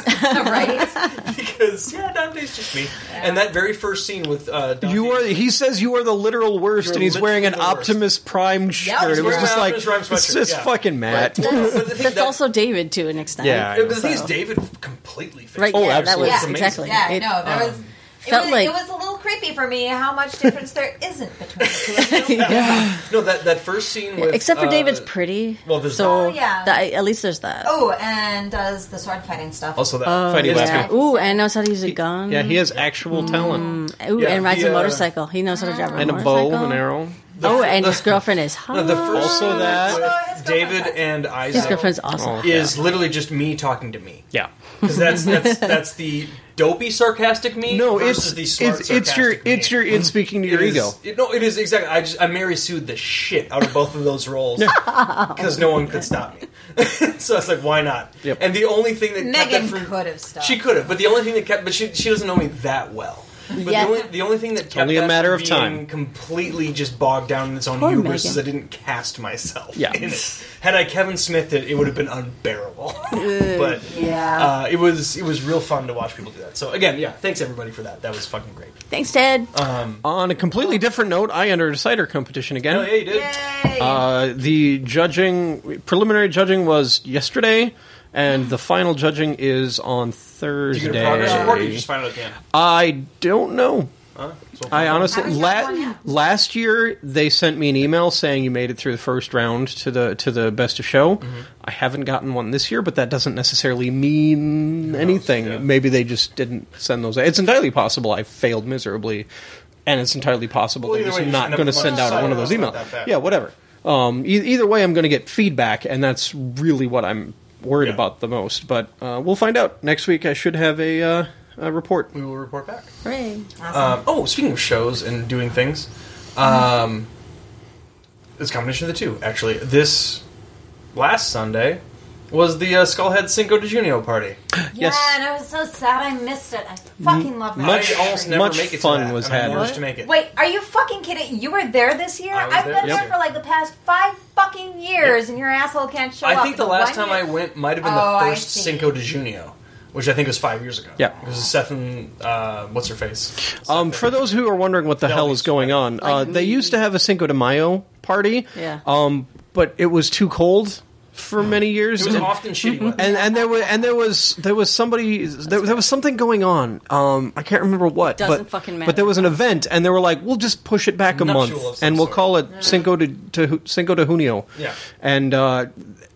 Right? Because yeah, Dante's just me. And that very first scene with uh, Dante, You are. He says you are the literal worst, You're and he's wearing an literally the worst. Optimus Prime shirt. he's it was wearing just an like Optimus Prime it's sweatshirt, just yeah. fucking Matt. But the thing That's that- also David to an extent. Yeah. But the thing is, So- David completely fixed Right, it. Oh, yeah, that was absolutely. Yeah. exactly. Yeah, It- no, there was. um, It felt was, like- it was a little creepy for me how much difference there isn't between the two of them. yeah. No, that that first scene with Except for uh, David's pretty. well, there's so that. Oh, yeah. that- at least there's that. Oh, and does the sword fighting stuff. also that Oh, Fighting It's weapon. good. Ooh, and knows how to use a gun. Yeah, he has actual talent Ooh, Yeah, and rides the, a uh, motorcycle. He knows how to drive a and a motorcycle. bow, an arrow. Oh, The- and the- his girlfriend is hot. No, the first Also scene that- with Oh, his David girlfriend's and his Isaac girlfriend's awesome. Oh. is literally just me talking to me. Yeah. Because that's, that's that's the dopey sarcastic me. No, versus it's the smart it's it's your sarcastic me. it's your it's speaking to your It is- ego. it- no, it is exactly. I just I Mary Sued the shit out of both of those roles because no one could stop me. So I was like, why not? Yep. And the only thing that kept Megan that from could have stopped. she could have, but the only thing that kept, but she she doesn't know me that well. But Yeah. the only the only thing that kept only a that matter from of being time. completely just bogged down in its own Poor hubris is I Megan. didn't cast myself Yeah. in it. Had I Kevin Smithed it, it would have been unbearable. But Yeah. uh, it was it was real fun to watch people do that. So again, yeah, thanks everybody for that. That was fucking great. Thanks, Ted. Um, On a completely different note, I entered a cider competition again. oh yeah, you did. Yay! Uh, the judging, preliminary judging was yesterday, and the final judging is on Did you get a progress report, or you Thursday. just find out at the end? I don't know. Huh? So I honestly, Haven't la- got one yet. last year they sent me an email saying you made it through the first round to the to the best of show. Mm-hmm. I haven't gotten one this year, but that doesn't necessarily mean anything. yeah. Maybe they just didn't send those. It's entirely possible I failed miserably, and it's entirely possible Well, they're either just way, you not should end going to up with send one out one of those side, emails. it's not that bad. Yeah, whatever. Um, e- either way, I'm going to get feedback, and that's really what I'm worried Yeah. about the most. But uh, we'll find out next week. I should have a, uh, a report. we will report back. Hooray. Um, oh, speaking of shows and doing things, um, it's a combination of the two. Actually, this last Sunday was the uh, Skullhead Cinco de Junio party. Yeah, yes. and I was so sad I missed it. I fucking love that. much- I almost never much make it to fun that, was and I had. managed What? to make it. Wait, are you fucking kidding? You were there this year? I was I've there been this there year. for like the past five fucking years, and your asshole can't show up. I think the last One time I year- went might have been Oh, I the first see. Cinco de Junio, which I think was five years ago. Yeah. It was Seth and uh, what's her face. Um, for those who are wondering what the hell is going on, uh, Like they me. used to have a Cinco de Mayo party. Yeah. Um, but it was too cold for many years. It was and, often shitty weather. and and there was and there was there was somebody there, there was something going on. Um, I can't remember what. Doesn't but, fucking matter. But there was an event, and they were like, "We'll just push it back a Nuptial month, of some and we'll sort. call it Cinco de, to Cinco de Junio." Yeah. And uh,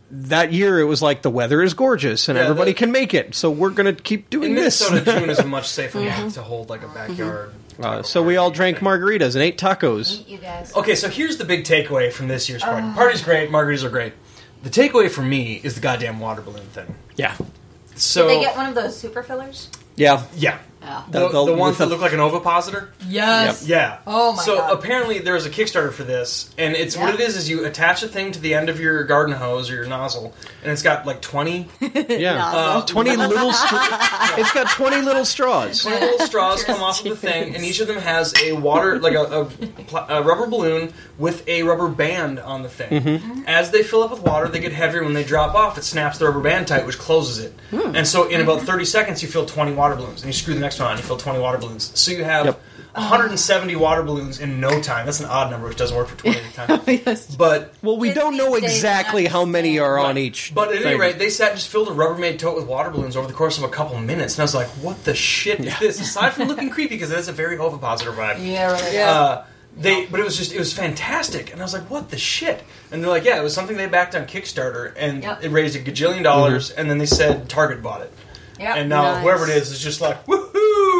that year it was like the weather is gorgeous and Yeah, everybody the- can make it, so we're going to keep doing In this. Minnesota, June is a much safer month to hold like a backyard. Uh, so we all drank margaritas and ate tacos. Meet you guys. Okay, so here's the big takeaway from this year's party. Party's great, margaritas are great. The takeaway for me is the goddamn water balloon thing. Yeah. So Did they get one of those super fillers? Yeah. yeah, Yeah. the, The- the, the- ones with that the- look like an ovipositor. Yes. Yeah. Oh my so God. apparently there's a Kickstarter for this, and it's Yeah. what it is is you attach a thing to the end of your garden hose or your nozzle, and it's got like twenty, Yeah. uh, twenty little stra- It's got twenty little straws. twenty little straws come off of the thing, and each of them has a water like a, a, pl- a rubber balloon with a rubber band on the thing. Mm-hmm. As they fill up with water, they get heavier. When they drop off, it snaps the rubber band tight, which closes it. Hmm. And so in about thirty seconds, you fill twenty water balloons, and you screw the next one on, and you fill twenty water balloons. So you have Yep. one hundred seventy water balloons in no time. That's an odd number, which doesn't work for twenty at a time. Yes. But Well, we Kids don't know these days exactly how many are on each. But at any thing. rate, they sat just filled a Rubbermaid tote with water balloons over the course of a couple of minutes, and I was like, "What the shit is this?" Aside from looking creepy, because it has a very ovipositor vibe. Yeah, really. Uh, they, but it was just it was fantastic, and I was like, "What the shit?" And they're like, "Yeah, it was something they backed on Kickstarter, and Yep. it raised a gajillion dollars, and then they said Target bought it, Yep. and now Nice. whoever it is is just like woohoo,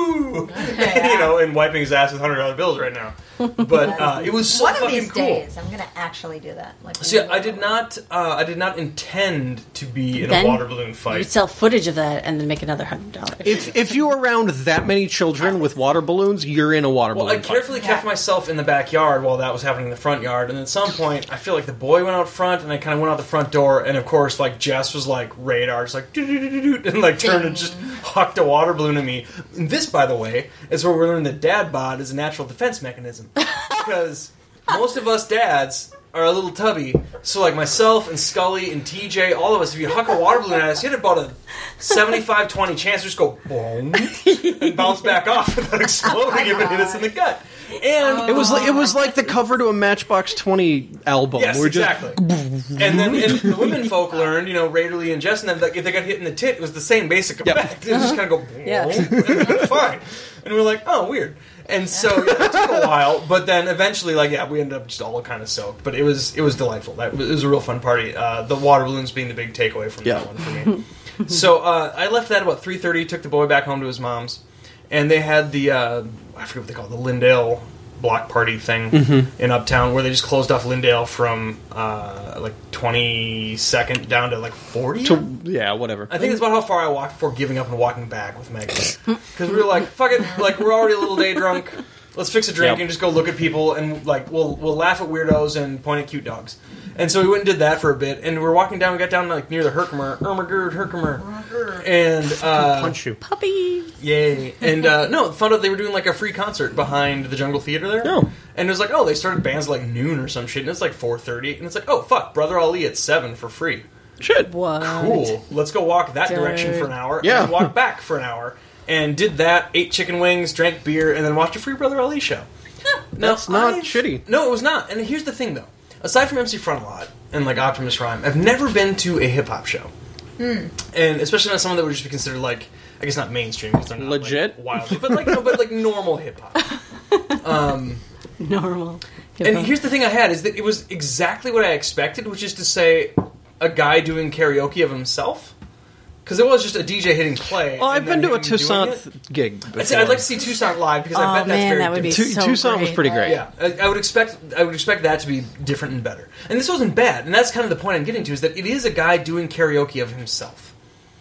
Yeah. you know, and wiping his ass with hundred dollar bills right now. But uh, it was so One of fucking these cool. days, I'm gonna actually do that. Like, See, I did not. Uh, I did not intend to be in Then a water balloon You fight. sell footage of that and then make another hundred dollars. If if you're around that many children with water balloons, you're in a water Well, I balloon fight. carefully kept Yeah. myself in the backyard while that was happening in the front yard, and at some point, I feel like the boy went out front, and I kind of went out the front door, and of course, like Jess was like radar, just like doo-doo-doo-doo-doo, and like turned and just hucked a water balloon at me. And this, by the way, is where we learned that dad bod is a natural defense mechanism, because most of us dads are a little tubby. So like myself and Scully and T J, all of us, if you huck a water balloon at us, you had about a seventy-five twenty chance to just go boom and bounce back off without exploding if it hit us in the gut. And It was like, it was like the cover to a Matchbox twenty album. yes, We're just- exactly. And then and the women folk learned, you know, Rayderly and Jess, and then like, if they got hit in the tit, it was the same basic effect. It was just kind of go boom, Yeah. and then fine. And we we're like, oh, weird. And so yeah, it took a while, but then eventually, like, yeah, we ended up just all kind of soaked. But it was it was delightful. That was, it was a real fun party. Uh, the water balloons being the big takeaway from Yeah. that one for me. So uh, I left that about three thirty. Took the boy back home to his mom's, and they had the uh, I forget what they call it, the Lindale block party thing Mm-hmm. in Uptown, where they just closed off Lindale from uh, like twenty-second down to like forty. to, yeah, whatever. I think it's about how far I walked before giving up and walking back with Megan. Because we were like, fuck it, like we're already a little day drunk. Let's fix a drink Yep. and just go look at people and like we'll we'll laugh at weirdos and point at cute dogs. And so we went and did that for a bit. And we were walking down. We got down like near the Herkimer, Ermagerd, Herkimer, and uh, Punch you. Puppy. yay! And uh, no, found out they were doing like a free concert behind the Jungle Theater there. Oh. And it was like, oh, they started bands like noon or some shit, and it's like four thirty, and it's like, oh fuck, Brother Ali at seven for free. Shit. What? Cool. Let's go walk that direction for an hour. Yeah. And then walk back for an hour. And did that, ate chicken wings, drank beer, and then watched a Free Brother Ali show. Now, That's not I've- shitty. No, it was not. And here's the thing, though. Aside from M C Frontalot and like Optimus Rhyme, I've never been to a hip hop show. And especially not someone that would just be considered like, I guess not mainstream because they're not Legit? like, wildly, but like no, but like normal hip hop. Um, Normal. and here's the thing I had is that it was exactly what I expected, which is to say, a guy doing karaoke of himself. Because it was just a D J hitting play. Well, I've and been then to a him doing Toussaint it. gig. I'd, say I'd like to see Toussaint live because I Oh, bet that's man, very that would be different. so Toussaint was great. pretty great. Yeah, I, I would expect. I would expect that to be different and better. And this wasn't bad. And that's kind of the point I'm getting to is that it is a guy doing karaoke of himself.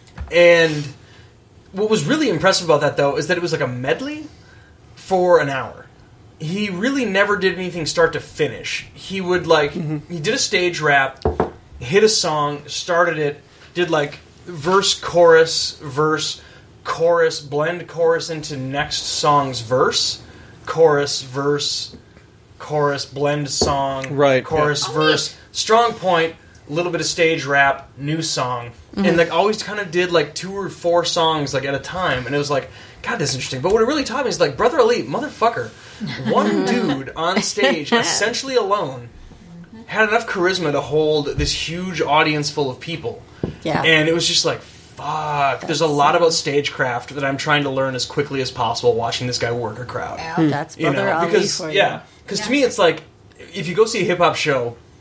And what was really impressive about that, though, is that it was like a medley for an hour. He really never did anything start to finish. He would like Mm-hmm. he did a stage rap, hit a song, started it, did like verse, chorus, verse, chorus, blend chorus into next song's verse, chorus, verse, chorus, blend song, Right, chorus, yeah. verse, strong point, a little bit of stage rap, new song, and like always kind of did like two or four songs like at a time, and it was like, God, this is interesting. But what it really taught me is like, Brother Ali, motherfucker, one dude on stage, essentially alone, had enough charisma to hold this huge audience full of people. Yeah. And it was just like, fuck. There's a lot about stagecraft that I'm trying to learn as quickly as possible watching this guy work a crowd. Yeah. That's You Brother know, Ali because for you. yeah, because to me it's like if you go see a hip hop show,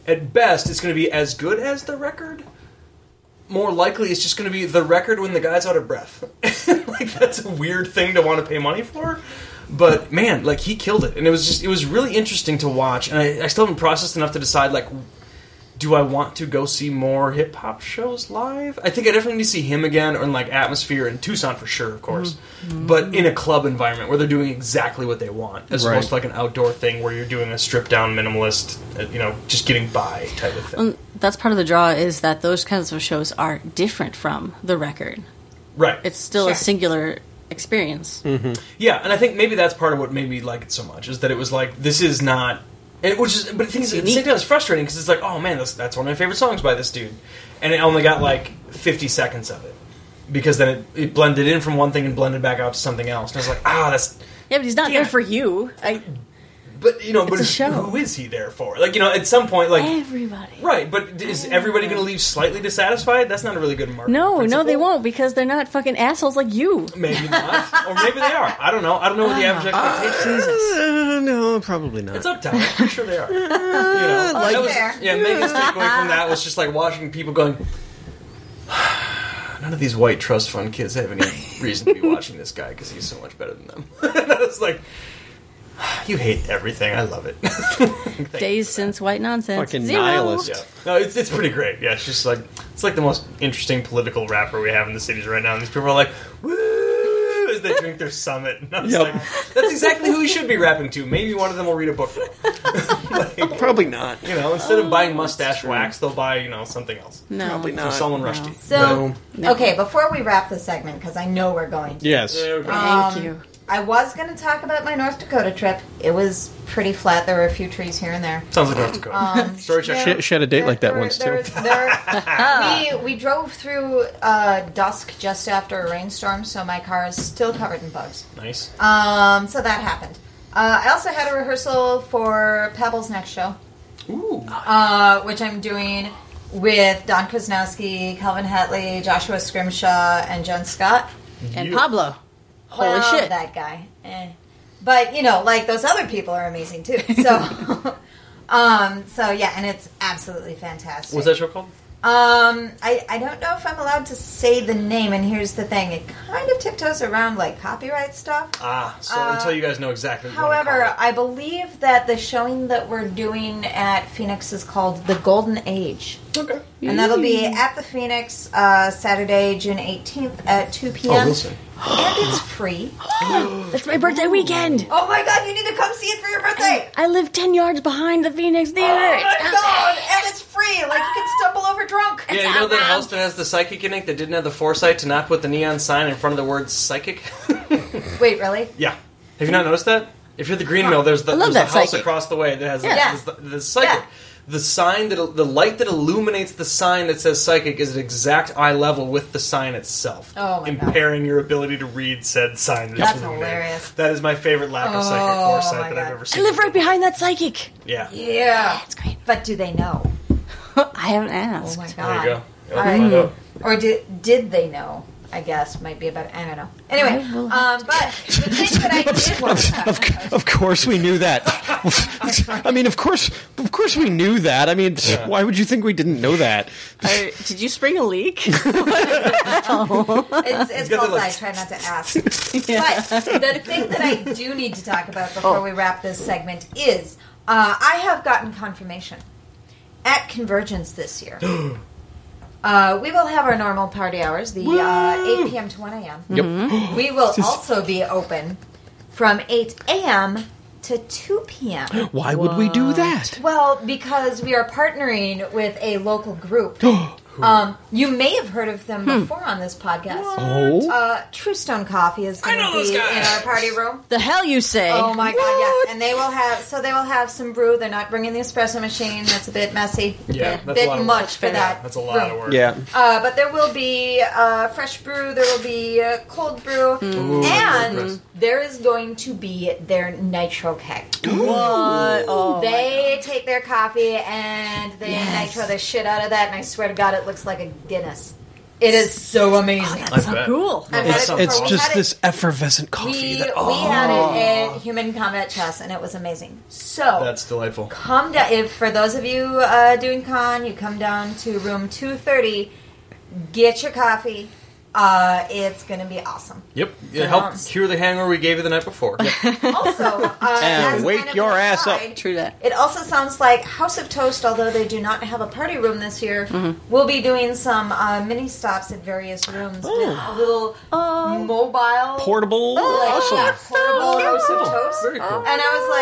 at best, it's going to be as good as the record. More likely, it's just going to be the record when the guy's out of breath. Like, that's a weird thing to want to pay money for. But, man, like, he killed it. And it was just, it was really interesting to watch. And I, I still haven't processed enough to decide, like, do I want to go see more hip-hop shows live? I think I definitely need to see him again, or in, like, Atmosphere in Tucson for sure, of course. Mm-hmm. But in a club environment where they're doing exactly what they want, as right. opposed to, like, an outdoor thing where you're doing a stripped-down minimalist, uh, you know, just getting by type of thing. Um, that's part of the draw, is that those kinds of shows are different from the record. Right. It's still Sure. a singular experience. Mm-hmm. Yeah, and I think maybe that's part of what made me like it so much, is that it was like, this is not... And which is, but the thing is, at the same time, it's frustrating because it's like, oh man, that's, that's one of my favorite songs by this dude, and it only got like fifty seconds of it because then it, it blended in from one thing and blended back out to something else, and I was like, ah, that's. Yeah, but he's not Yeah. there for you. I, But you know, but a show. who is he there for? Like, you know, at some point, like everybody. right, but is everybody going to leave slightly dissatisfied? That's not a really good marketing No, principle. no, they won't, because they're not fucking assholes like you. Maybe not, or maybe they are. I don't know. I don't know what the average expectation is. Uh, no, probably not. It's Uptown. I'm pretty sure they are. You know, like- that was, Fair. yeah, Megan's takeaway from that was just like watching people going, none of these white trust fund kids have any reason to be watching this guy because he's so much better than them. And I was like, you hate everything. I love it. Thank you Days for since white nonsense. Fucking Zero. nihilist. that. Yeah. No, it's it's pretty great. Yeah, it's just like it's like the most interesting political rapper we have in the cities right now. And these people are like, woo, as they drink their summit. And I was Yep. like, that's exactly who he should be rapping to. Maybe one of them will read a book. Like, Probably not. you know, instead of buying mustache wax, they'll buy, you know, something else. No. Probably So not. Salman no. Rushdie. So, No. okay, before we wrap the segment, because I know we're going to. Yes. There we go. Thank Um, you. I was going to talk about my North Dakota trip. It was pretty flat. There were a few trees here and there. Sounds like North Dakota. Um, Story check. yeah. She, she had a date There- like that there- once, there- too. there- we we drove through uh, dusk just after a rainstorm, so my car is still covered in bugs. Nice. Um, so that happened. Uh, I also had a rehearsal for Pebble's next show, Ooh. uh, which I'm doing with Don Krasnowski, Calvin Hatley, Joshua Scrimshaw, and Jen Scott. And Yeah. Pablo. Holy Well, shit. that guy. Eh. But you know, like those other people are amazing too. So, um, so yeah, and it's absolutely fantastic. What's that show called? Um, I, I don't know if I'm allowed to say the name, and here's the thing: it kind of tiptoes around like copyright stuff. Ah, so Uh, until you guys know exactly what you wanna However, call it. I believe that the showing that we're doing at Phoenix is called The Golden Age. Okay. And that'll be at the Phoenix uh, Saturday, June eighteenth at two p.m. Oh, Wilson. And it's free. That's my birthday weekend. Oh my god, you need to come see it for your birthday! I live ten yards behind the Phoenix Theater. Oh my It's god! And it's free! Like, you can stumble over drunk! Yeah, you know that house that has the psychic in it that didn't have the foresight to not put the neon sign in front of the word psychic? Wait, really? Yeah. Have you not noticed that? If you're at the Green Mill, there's the, I love there's the that house psychic. across the way that has Yeah. the, the, the psychic. Yeah. The sign that the light that illuminates the sign that says psychic is at exact eye level with the sign itself, Oh my God. impairing your ability to read said sign. That's, That's illuminated. hilarious. That is my favorite lack of psychic Oh foresight my that I've God. ever I seen. live right behind that psychic. Yeah. Yeah. It's great. But do they know? I haven't Oh asked. my god. There you go. You'll All find right. out. Or did, did they know? I guess might be about. I don't know. Anyway, I will um, but the thing that I did want to talk about. Of course we knew that. I mean, of course, of course we knew that. I mean, why would you think we didn't know that? I- did you spring a leak? It's, it's got false. the, like- I try not to ask. But the thing that I do need to talk about before we wrap this segment is uh, I have gotten confirmation at Convergence this year. Uh, we will have our normal party hours, the uh, eight p.m. to one a.m. Yep. We will also be open from eight a.m. to two p.m. Why would we do that? Well, because we are partnering with a local group. Um, you may have heard of them before on this podcast. Oh. Uh, True Stone Coffee is going know to those be guys. in our party room. The hell you say? Oh my god, yes! And they will have so they will have some brew. They're not bringing the espresso machine. That's a bit messy. Yeah, a that's bit a lot of work. much for that. That's a lot room. of work. Yeah. Uh, but there will be uh, fresh brew. There will be uh, cold brew, Ooh, and gross. there is going to be their nitro keg. What? Oh, They take their coffee and they Yes. nitro the shit out of that, and I swear to God, it looks like a Guinness. It is so amazing. I bet. Cool. I've had It's, it it's before. We just had it- this effervescent coffee. We, that, we had it at Human Combat Chess, and it was amazing. So That's delightful. come down. If for those of you uh, doing con, you come down to room two thirty. Get your coffee. Uh, it's going to be awesome. Yep. It So- helped cure the hangover we gave you the night before. Also, uh, And as wake kind of your an ass up. aside, True that. It also sounds like House of Toast, although they do not have a party room this year, will be doing some uh, mini stops at various rooms with a little mobile portable. like, awesome. yeah, portable House of Toast. Very cool. And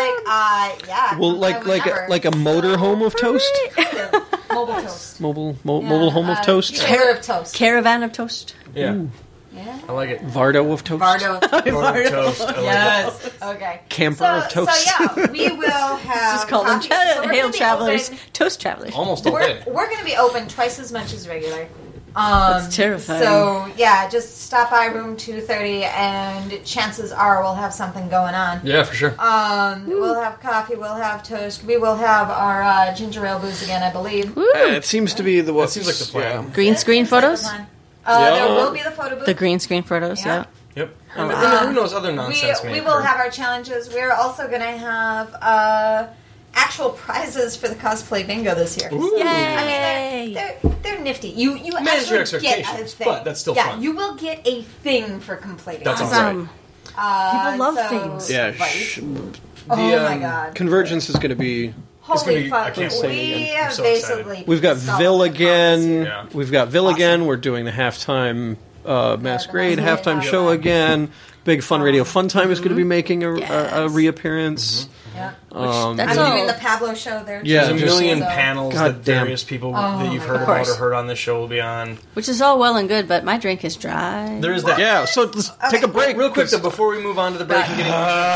I was like, uh, yeah. Well, come like by like a, whenever. like a motor home of toast. mobile toast. Mobile mo- Yeah, mobile home of uh, toast. Pillar of toast. Caravan of toast. Yeah. Yeah. I like it. Vardo of toast. Bardo. Order of toast. I like it. Yes. Okay. Camper so, of toast. So yeah, we will have. Just call them coffee. tra- So we're hail gonna be travelers, open- toast travelers. Almost all We're, day. we're going to be open twice as much as regular. Um, That's terrifying. So yeah, just stop by room two thirty, and chances are we'll have something going on. Yeah, for sure. Um, we'll have coffee, we'll have toast, we will have our uh, ginger ale booze again, I believe. Uh, it seems to be the what That seems like the plan. Green screen Seems like the photos. plan. Uh, Yeah. There will be the photo booth. The green screen photos. Yeah. Yeah. Yep. And who, who knows other we, nonsense may we will occur. have our challenges. We're also going to have uh, actual prizes for the cosplay bingo this year. Ooh. Yay! I mean, they're, they're, they're nifty. You you Manage your actually get a expectations, thing. but that's still yeah, fun. you will get a thing for completing. That's it. awesome. Awesome. Uh, People love so- things. Yeah. Right. sh- Oh The, my um, god! Convergence is going to be. gonna Holy be- fuck! I can't wait We again. I'm have so excited. basically. We've got pissed off Vil the again. comments. Yeah. We've got Vil Awesome. again. We're doing the halftime uh, masquerade masquerade halftime halftime. show again. Big Fun Radio Fun Time is going Mm-hmm. to be making a, a, a Yes. reappearance. Yeah. Um, That's I'm all. doing the Pablo show there. Too. Yeah, There's a just- million So- panels God that damn. various people Oh that you've my heard God. about or course. heard on the show will be on. Which is all well and good, but my drink is dry. There is that. yeah, so let's take a break. Real quick though, before we move on to the break and getting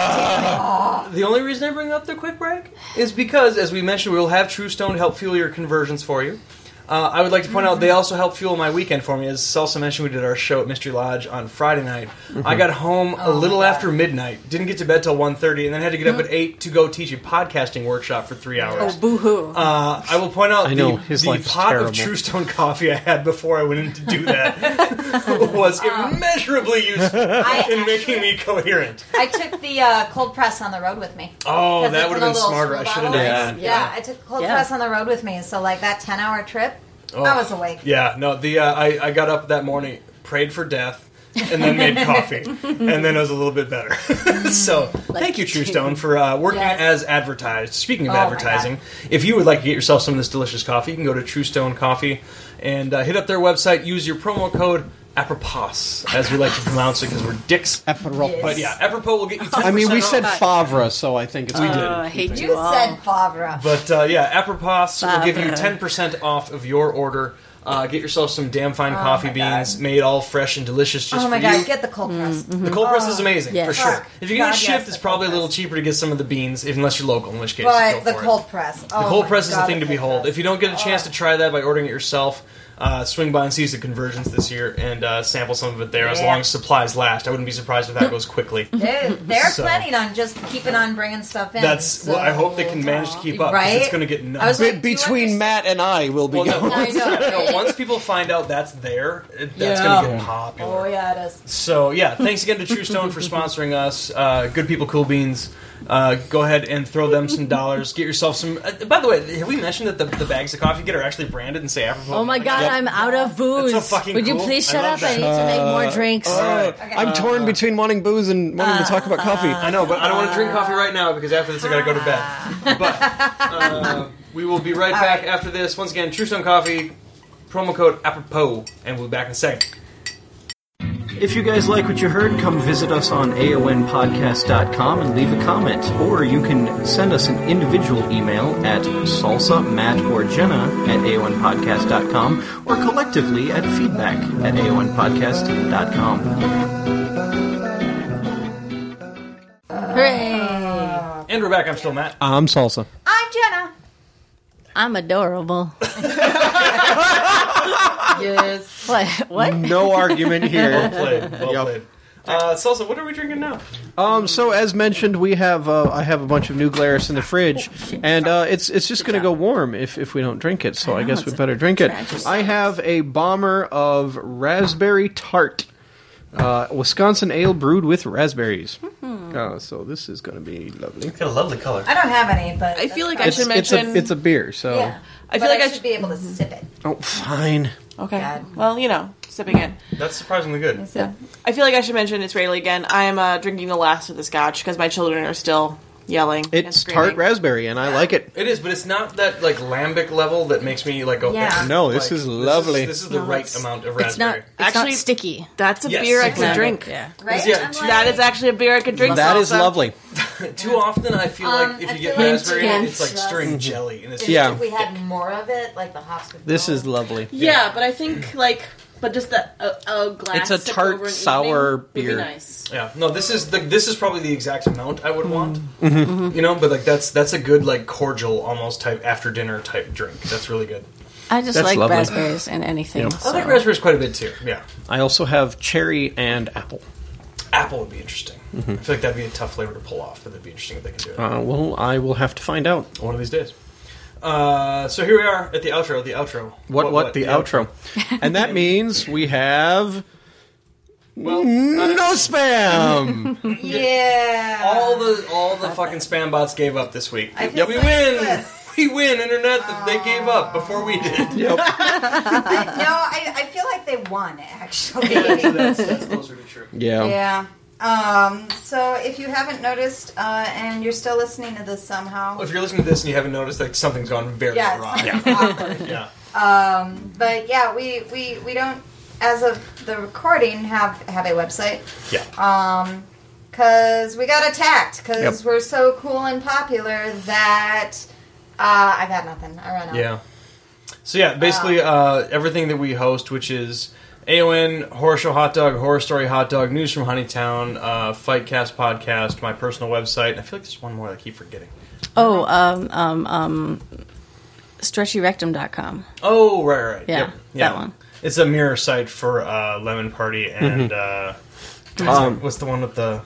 the only reason I bring up the quick break is because, as we mentioned, we will have True Stone to help fuel your conversions for you. Uh, I would like to point out they also help fuel my weekend for me. As Salsa mentioned, we did our show at Mystery Lodge on Friday night. I got home a little after midnight, didn't get to bed till one thirty, and then had to get up at eight to go teach a podcasting workshop for three hours. Oh, boo-hoo. Uh, I will point out I know, the, his the life is pot terrible. of True Stone coffee I had before I went in to do that was immeasurably useful I in making actually- me coherent. I took the uh, cold press on the road with me. Oh, 'Cause that it's would in have a been little smarter. I screw should have bottle. done that. Yeah, I took cold Yeah. press on the road with me, so like that ten hour trip, I was awake. Yeah, no, the uh, I, I got up that morning, prayed for death, and then made coffee, and then it was a little bit better. So, thank you, True Stone, for uh, working Yes. as advertised. Speaking of Oh my advertising, if you would like to get yourself some of this delicious coffee, you can go to True Stone Coffee and uh, hit up their website. Use your promo code apropos, as we like to pronounce it because we're dicks. Apropos. But yeah, apropos will get you ten percent I mean, we off. said Favre, so I think it's We we did. Oh, I hate you, You all. said Favre. But uh, yeah, Apropos will give you Favre. ten percent off of your order. Uh, get yourself some damn fine Oh coffee my God. beans, made all fresh and delicious just Oh my for god, you. get the cold press. The cold press is amazing, Yes. for sure. Fuck. If you get God, it shipped, yes, it's the probably a cold little press. cheaper to get some of the beans, if, unless you're local, in which case, But go the for cold it. press. The Oh cold my press is the God, thing to cold behold. press. If you don't get a chance to try that by ordering it yourself, uh, swing by and see the conversions this year and uh, sample some of it there as Yeah. long as supplies last. I wouldn't be surprised if that goes quickly. They're, they're So- planning on just keeping on bringing stuff in. That's so- well. I hope they can manage to keep up. 'cause Right? It's going to get I nuts. was like, Be- do you between understand- Matt and I will be Well, no, going. I know. no, once people find out that's there, it, that's Yeah. going to get popular. Oh yeah, it is. So yeah, thanks again to True Stone for sponsoring us. Uh, good people, cool beans. Uh, go ahead and throw them some dollars. Get yourself some. Uh, by the way, have we mentioned that the, the bags of coffee you get are actually branded and say apropos? Oh my god, Yep. I'm out of booze. That's so fucking Would you cool. please I shut love up? I that. need to make more drinks. All right. Okay. I'm torn between wanting booze and wanting to talk about coffee. I know, but I don't want to drink coffee right now because after this I gotta go to bed. But uh, we will be right back right. after this. Once again, True Stone Coffee, promo code apropos, and we'll be back in a second. If you guys like what you heard, come visit us on A O N podcast dot com and leave a comment. Or you can send us an individual email at salsa, Matt, or Jenna at A O N podcast dot com or collectively at feedback at A O N podcast dot com. Hooray! And we're back. I'm still Matt. I'm Salsa. I'm Jenna. I'm adorable. Yes. What? What? No argument Well here. played. Well Yep. played. Uh, Salsa, what are we drinking now? Um, so as mentioned, we have uh, I have a bunch of New Glarus in the fridge, and uh, it's it's just going to go warm if, if we don't drink it. So I, I guess we better drink it. I have a bomber of raspberry tart, uh, Wisconsin ale brewed with raspberries. Mm-hmm. Uh, so this is going to be lovely. It's got a lovely color. I don't have any, but I feel like fine. I should It's mention. a, it's a beer, so Yeah, I but feel like I I should should- be able to sip it. oh fine. Okay. God. Well, you know, sipping in. That's surprisingly good. Yeah. I feel like I should mention Israeli again. I am uh, drinking the last of the scotch because my children are still yelling. and It's screaming. tart raspberry, and I like it. It is, but it's not that like lambic level that makes me like go. Yeah. No, this like, is lovely. This is, this is the No, right it's- amount of It's not. raspberry. It's Actually- not sticky. That's a Yes, beer I could exactly. drink. Yeah. Right? Yeah, I'm two- like- That is actually a beer I could drink. That is salsa. lovely. Too often, I feel Um, like if I you get feel like raspberry, in it, it's like just- stirring jelly, and it's If, just Yeah. if we had more of it, like the hops would This go. is lovely. Yeah, but I think like, but just the, a, a glass. It's a sip tart, over an sour evening would be beer. nice. Yeah, no, this is the this is probably the exact amount I would want. Mm-hmm. You know, but like that's that's a good like cordial almost type after dinner type drink. That's really good. I just That's like lovely. raspberries and anything. Yep. so. I like raspberries quite a bit too. Yeah, I also have cherry and apple. apple would be interesting. I feel like that'd be a tough flavor to pull off, but it'd be interesting if they could do it Uh, well, I will have to find out. one of these days. Uh, so here we are at the outro. The outro. What, what, the outro. And that means we have Well, no spam! Yeah. all the all the fucking spam bots gave up this week. I feel we so win. useless. We win. Internet. They gave up before we did. Yep. I, no, I, I feel like they won, actually. that's, that's closer to true. Yeah. Yeah. Um, so if you haven't noticed, uh, and you're still listening to this somehow, Well, if you're listening to this and you haven't noticed, like something's gone very yeah, wrong. it's awkward. Yeah. Um, but yeah, we, we, we don't, as of the recording, have have a website. Yeah. Um, cause we got attacked, cause Yep. we're so cool and popular that, uh, I got nothing. I ran out. Yeah. So yeah, basically uh, everything that we host, which is A O N, Horror Show Hot Dog, Horror Story Hot Dog, News from Honeytown, uh, Fightcast Podcast, my personal website, and I feel like there's one more that I keep forgetting. Oh, um, um, um, stretchy rectum dot com. Oh, right, right. Yeah, Yep. that one. It's a mirror site for uh, Lemon Party and uh, what's, Um, the, what's the one with the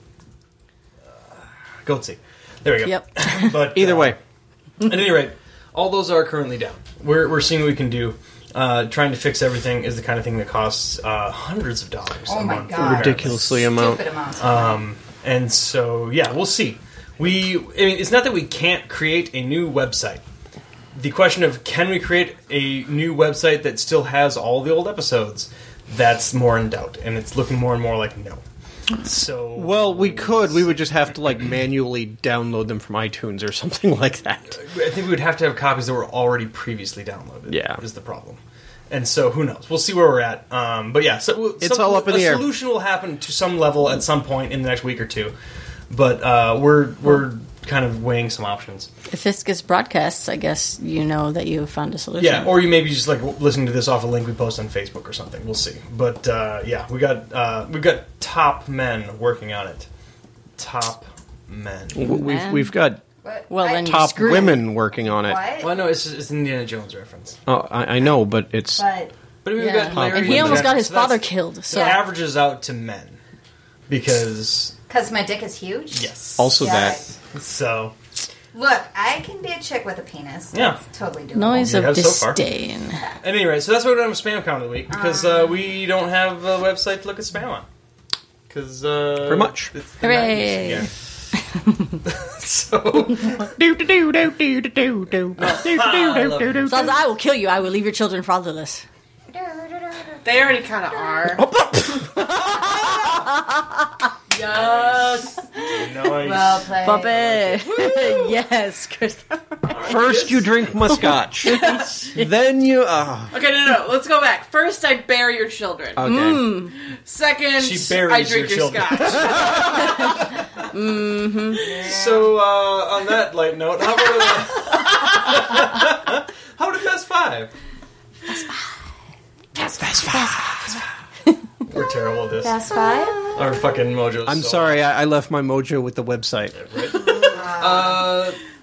uh, Goatsy? There we go. Yep. But Either uh, way. At any rate, all those are currently down. We're, we're seeing what we can do. Uh, trying to fix everything is the kind of thing that costs uh, hundreds of dollars Oh a my month. God. Ridiculously amount. Stupid amount. Um, and so, yeah, we'll see. We, I mean, it's not that we can't create a new website. The question of can we create a new website that still has all the old episodes, that's more in doubt. And it's looking more and more like no. So Well, we could. We would just have to, like, manually download them from iTunes or something like that. I think we would have to have copies that were already previously downloaded. Yeah. Is the problem. And so, who knows? We'll see where we're at. Um, but yeah, so It's some- all up in a the air. solution will happen to some level at some point in the next week or two. But uh, we're we're kind of weighing some options. If this gets broadcasts, I guess you know that you have found a solution. Yeah, or you maybe just like listening to this off a link we post on Facebook or something. We'll see. But uh, yeah, we got uh, we've got top men working on it. Top men. W- We've, Man. we've got But Well, I- then you- top Screw it. women working on it. What? Well, no, it's it's an Indiana Jones reference. Oh, I, I know, but it's... But But I mean, Yeah. we've got Larry And he and almost Jeff, got his so that's- father killed. So So it averages out to men because because my dick is huge. yes. Also Yeah. that. So Look, I can be a chick with a penis. Yeah. That's totally doable. noise You of have so far. disdain. at any rate, so that's why we don't have a spam count of the week because uh, we don't have a website to look at spam on. Because uh, Pretty much. it's the Hooray. nineties. Yeah. So Do do do do do do do do do do do. So I will kill you. I will leave your children fatherless. They already kind of are. Yes. nice. Well played. Puppet. Yes, Chris. First you drink my scotch. Then you... Uh, Okay, no, no, no. Let's go back. First, I bear your children. okay. Second, She I buries drink your your, children. scotch. So uh, on that light note, how about a, how about a Fast Five? That's fine. We're terrible at this. Fast five. Our fucking mojo. I'm sorry, I, I left my mojo with the website. Uh,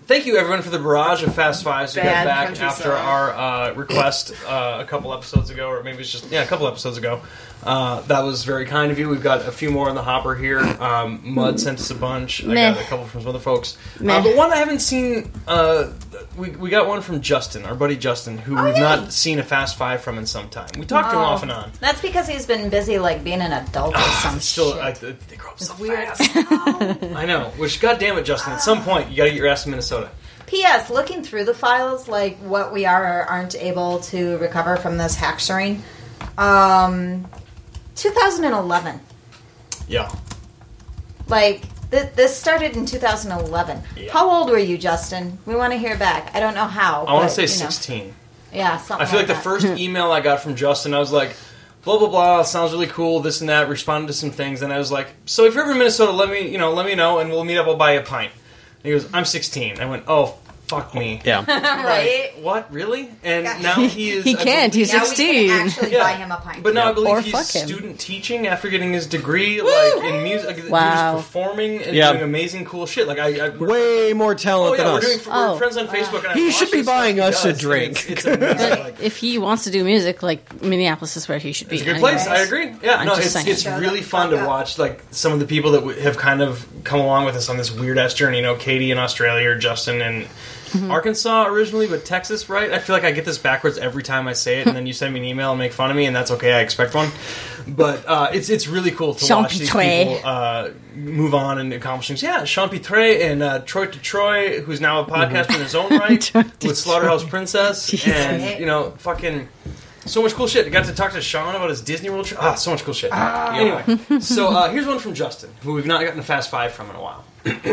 thank you everyone for the barrage of Fast Fives we got Bad back country after song. our uh, request uh, a couple episodes ago, or maybe it's just yeah, a couple episodes ago. Uh, that was very kind of you. We've got a few more in the hopper here. Um, Mud sent us a bunch. I Meh. got a couple from some other folks, Meh. uh, but one I haven't seen. Uh, we we got one from Justin, our buddy Justin, who we've yay. not seen a Fast Five from in some time. We talked to him Oh. off and on. That's because he's been busy, like, being an adult or some Still, shit. I, they grow up so It's weird. fast. I know. Which, goddamn it, Justin. At some point, you got to get your ass to Minnesota. P S. Looking through the files, like what we are or aren't able to recover from this hack sharing, um, two thousand eleven. Yeah. Like th- this started in two thousand eleven. Yeah. How old were you, Justin? We want to hear back. I don't know how. I want but, to say you know. sixteen. Yeah, something. I feel like the that. first email I got from Justin, I was like, blah blah blah, sounds really cool, this and that. Responded to some things, and I was like, so if you're ever in Minnesota, let me, you know, let me know, and we'll meet up. I'll buy you a pint. And he goes, I'm sixteen. I went, oh fuck me. Yeah. right. Like, what really? And Yeah. now he is. He I can't. believe- He's Now we sixteen. can actually Yeah. buy him a pint. But now I believe Or he's fuck him. student teaching after getting his degree, like in music. Like, Wow. He's performing and Yeah. doing amazing, cool shit. Like I, I Way more oh talent yeah, than we're us. doing we're Oh. friends on Facebook. And I He watch should be the stuff buying he us a does, and drink. It's, it's amazing. Like, If he wants to do music, like Minneapolis is where he should be. It's a good anyways. place. I agree. Yeah, I'm no, just it's saying. it's Shut really the fun fuck to up. watch. Like some of the people that w- have kind of come along with us on this weird ass journey. You know, Katie in Australia, or Justin in Mm-hmm. Arkansas originally, but Texas, right? I feel like I get this backwards every time I say it, and then you send me an email and make fun of me, and that's okay. I expect one. But uh, it's it's really cool to Jean watch these Pitre. people uh, move on and accomplish things. Yeah, Sean Pitre and uh, Troy to Troy, who's now a podcaster in his own right Troy to with Slaughterhouse Princess, and you know, fucking. So much cool shit. I got to talk to Sean about his Disney World trip. Ah, so much cool shit. Anyway, so uh, here's one from Justin, who we've not gotten a Fast Five from in a while.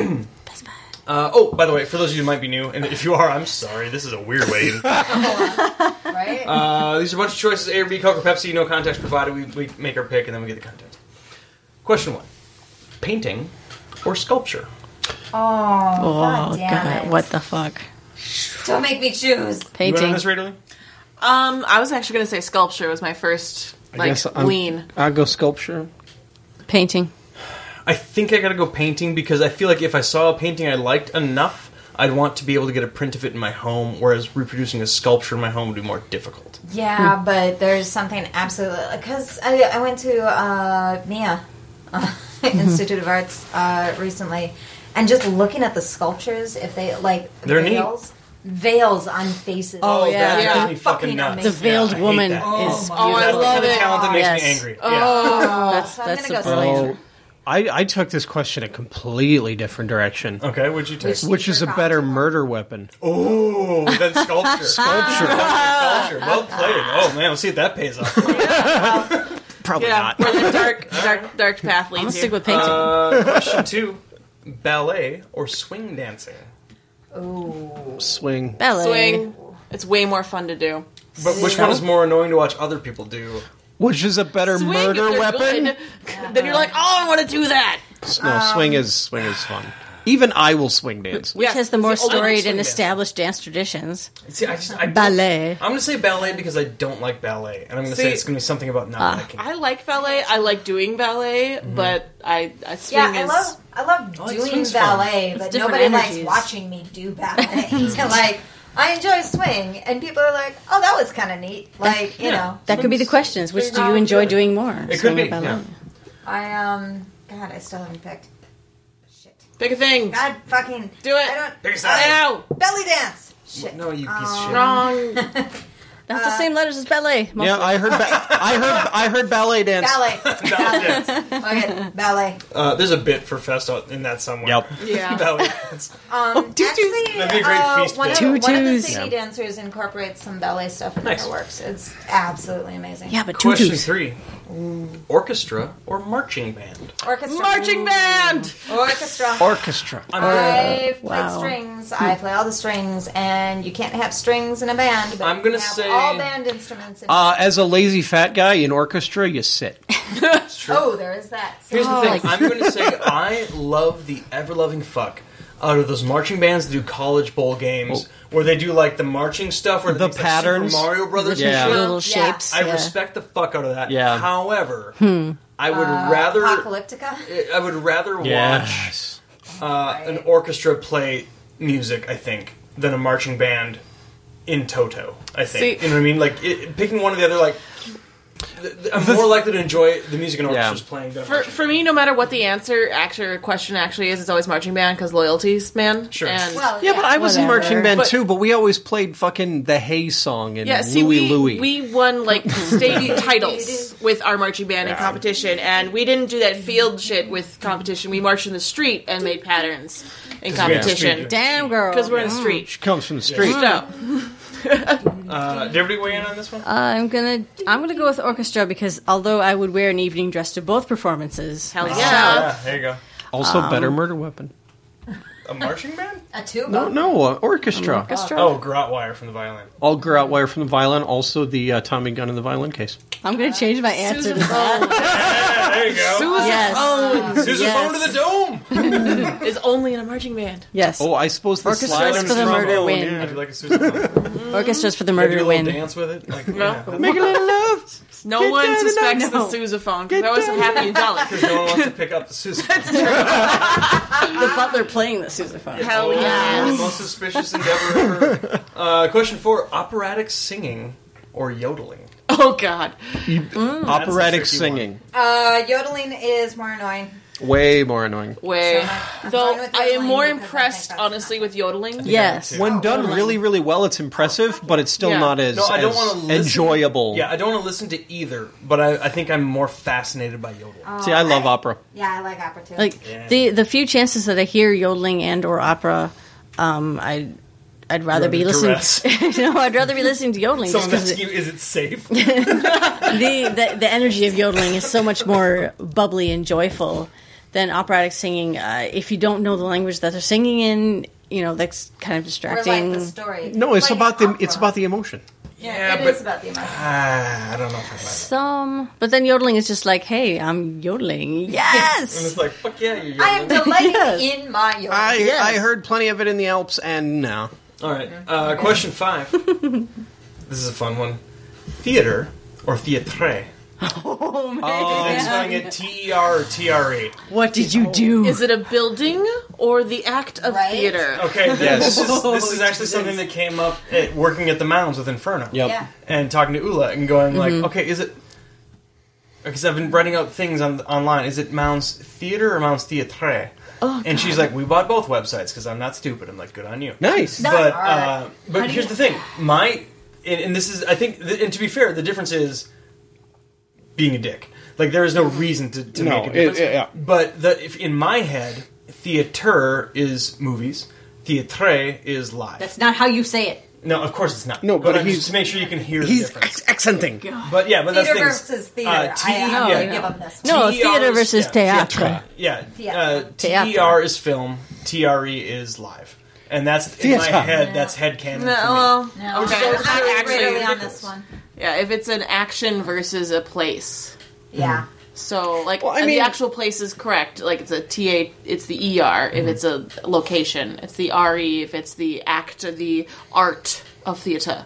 Uh, oh, by the way, for those of you who might be new, and if you are, I'm sorry. This is a weird way. right? Uh, these are a bunch of choices: A or B, Coke or Pepsi. No context provided. We, we make our pick, and then we get the context. Question one: painting or sculpture? oh, Oh God damn god, it. what the fuck? Don't make me choose. You went on Painting. this, Rayleigh? Um, I was actually going to say sculpture was my first I like guess I'm- lean. I'll go sculpture. Painting. I think I gotta go painting because I feel like if I saw a painting I liked enough, I'd want to be able to get a print of it in my home, whereas reproducing a sculpture in my home would be more difficult. Yeah, but there's something absolutely because I, I went to uh, Mia uh, Institute of Arts uh, recently, and just looking at the sculptures, if they like They're neat. veils, veils on faces. Oh, yeah. that Yeah. drives me fucking Fucking nuts. amazing. The veiled Yeah, I hate woman that. is my Oh, I That's the love kind of it. talent that makes Yes. me angry. Oh, Yeah. That's So I'm that's gonna the go point. sculpture. Oh, I, I took this question a completely different direction, Okay, what'd you take? Which- which is a better murder weapon. Oh, then sculpture. Sculpture. Sculpture. Well played. Oh man, we'll see if that pays off. Probably yeah, not. where the dark, dark, dark path I'm gonna leads stick you. with painting. Uh, question two: ballet or swing dancing? Ooh. Swing. Ballet. Swing. It's way more fun to do. But which one is more annoying to watch other people do? Which is a better Swing, murder if they're weapon? good, then you're like, oh, I want to do that. No, swing is swing is fun. Even I will swing dance. Which Yes, has the it's more the only storied swing and dance. established dance traditions. See, I just I don't- Ballet. I'm going to say ballet because I don't like ballet, and I'm going to say See, it's going to be something about not Ah. liking. it. I like ballet. I like doing ballet, but I, I swing Yeah, I is. love I love Oh, it doing swing's fun. ballet, but different nobody likes energies. watching me do ballet. So, like, I enjoy swing, and people are like, "Oh, that was kind of neat." Like, you Yeah. know, That could be the questions. Which do you Oh, enjoy good. doing more? It Swing could or be, ballet? yeah. I um, God, I still haven't picked. Shit, Pick a thing. God, fucking Do it. I don't. Pick a side. Now. Belly dance. Shit. No, you piece of Um, shit. Wrong. That's the same letters as ballet. mostly. Yeah, I heard. Ba- I heard. I heard ballet dance. Ballet. Ballet dance. Okay, ballet. Uh, there's a bit for Festo in that somewhere. Yep. Yeah. ballet dance. Um, tutus. actually, That'd be a great uh, feast one, of, bit. one of the Tutus. city Yeah. dancers incorporates some ballet stuff in Nice. their works. It's absolutely amazing. Yeah, but Question tutus. three: orchestra or marching band? Orchestra. Marching band. Orchestra. Orchestra. I've played Wow. strings. I play all the strings, and you can't have strings in a band. But I'm you gonna can have say- all band instruments. In Uh, as a lazy fat guy in orchestra, you sit. It's true. oh, there is that. Here's the Oh, thing. like- I'm going to say I love the ever-loving fuck out of those marching bands that do college bowl games where they do like the marching stuff where The things patterns. like Super Mario Brothers Yeah. and shit. Little Yeah. shapes. I yeah. respect the fuck out of that. Yeah. However, Hmm. I would Uh, rather Apocalyptica. I would rather watch Yes. uh, an orchestra play music, I think, than a marching band in toto. I think See- you know what I mean. Like it, picking one or the other, like th- th- I'm more likely to enjoy the music an orchestra's Yeah. playing than a For, marching for me, no matter what the answer, actually, question actually is, it's always marching band because loyalties, man. Sure. And Well, Yeah, but I was in Whatever. marching band But- too, but we always played fucking the Hay song and yeah, see, Louie we, Louie. we won like state titles with our marching band in Yeah. competition, and we didn't do that field shit with competition. We marched in the street and made patterns in we had competition street Damn girl. because we're in the street. She comes from the street. So, Uh, did everybody weigh in on this one? I'm gonna I'm gonna go with orchestra because although I would wear an evening dress to both performances, hell yeah. yeah, there you go. Also, Um, better murder weapon. A marching band? A tuba. No, no, uh, orchestra. orchestra. Oh, garrote wire from the violin. All grout wire from the violin. Also, the uh, Tommy gun in the violin case. I'm gonna change my answer to that. Yeah, there you go. Yes, Sousaphone yes. to the dome. Is only in a marching band. yes. Oh, I suppose the Orchestra's slide for the murder trombone, win. yeah. How'd you like a sousaphone? Orchestra's for the Do murder a little win. dance with it? Like, No. yeah. Make a little love. No Get one down and suspects out. the No. sousaphone Get because I was down happy and jolly. Because no one wants to pick up the sousaphone. The butler playing the sousaphone. Hell Oh, yeah. the most suspicious endeavor ever. Uh, question four: operatic singing or yodeling? Oh god. Operatic That's a tricky singing. Uh, yodeling is more annoying. Way more annoying. Way. So, I'm Though fine with I am yodeling more because I impressed, think that's honestly, not with yodeling. Yes. When done Totally. really, really well, it's impressive, but it's still Yeah. not as, No, I don't as want to listen. enjoyable. Yeah, I don't want to listen to either, but I, I think I'm more fascinated by yodeling. See, I love opera. Yeah, I like opera too. Like Yeah. the the few chances that I hear yodeling and or opera, um, I I'd rather be You're listening. under no, I'd rather be listening to yodeling just Someone because asks you, is it safe? the, the the energy of yodeling is so much more bubbly and joyful than operatic singing. Uh, if you don't know the language that they're singing in, you know that's kind of Or distracting. like the story. No, it's Like about the opera. it's about the emotion. Yeah, It but is about the emotion. ah, I don't know if I like it. Some, but then yodeling is just like, hey, I'm yodeling. And Yes. it's like, fuck yeah, you're I am yodeling. delighted Yes. in my yodeling. I Yes. I heard plenty of it in the Alps, and no. All right, uh, question five. This is a fun one. Theater or theatre? Oh man. Are they spelling it T E R or T R E? What did you do? Is it a building or the act of Right? theater? Okay, yeah, this is this is actually something that came up at working at the Mounds with Inferno. Yep. Yeah. And talking to Ula and going like, okay, is it? Because I've been writing out things on online. Is it Mounds Theater or Mounds Theatre? Oh, and she's like, we bought both websites because I'm not stupid. I'm like, good on you. Nice. No. But Alright. uh, but How do here's you- the thing, my and, and this is I think, th- and to be fair, the difference is being a dick. Like there is no reason to, to No, make a difference. it- yeah. But the if in my head, theater is movies, theatre is live. That's not how you say it. no, of course it's not. No, but I'm he's- just to make sure you can hear the He's difference. ex- accenting. But yeah, but that's Theater the thing is, versus theater. uh, T- I, I yeah. would give them this. No, T E R theater is- versus yeah, teatro. Yeah, Theatre. uh, T E R is film, T R E is live, and that's in my Theatre. head. That's headcanon No, for me. well, No, okay. I'm It's not actually really on ridiculous. this one. Yeah, if it's an action versus a place. Yeah. So, like, Well, I and mean- the actual place is correct. Like, it's a T A, it's the E R if it's a location. It's the R E if it's the act or the art of theater.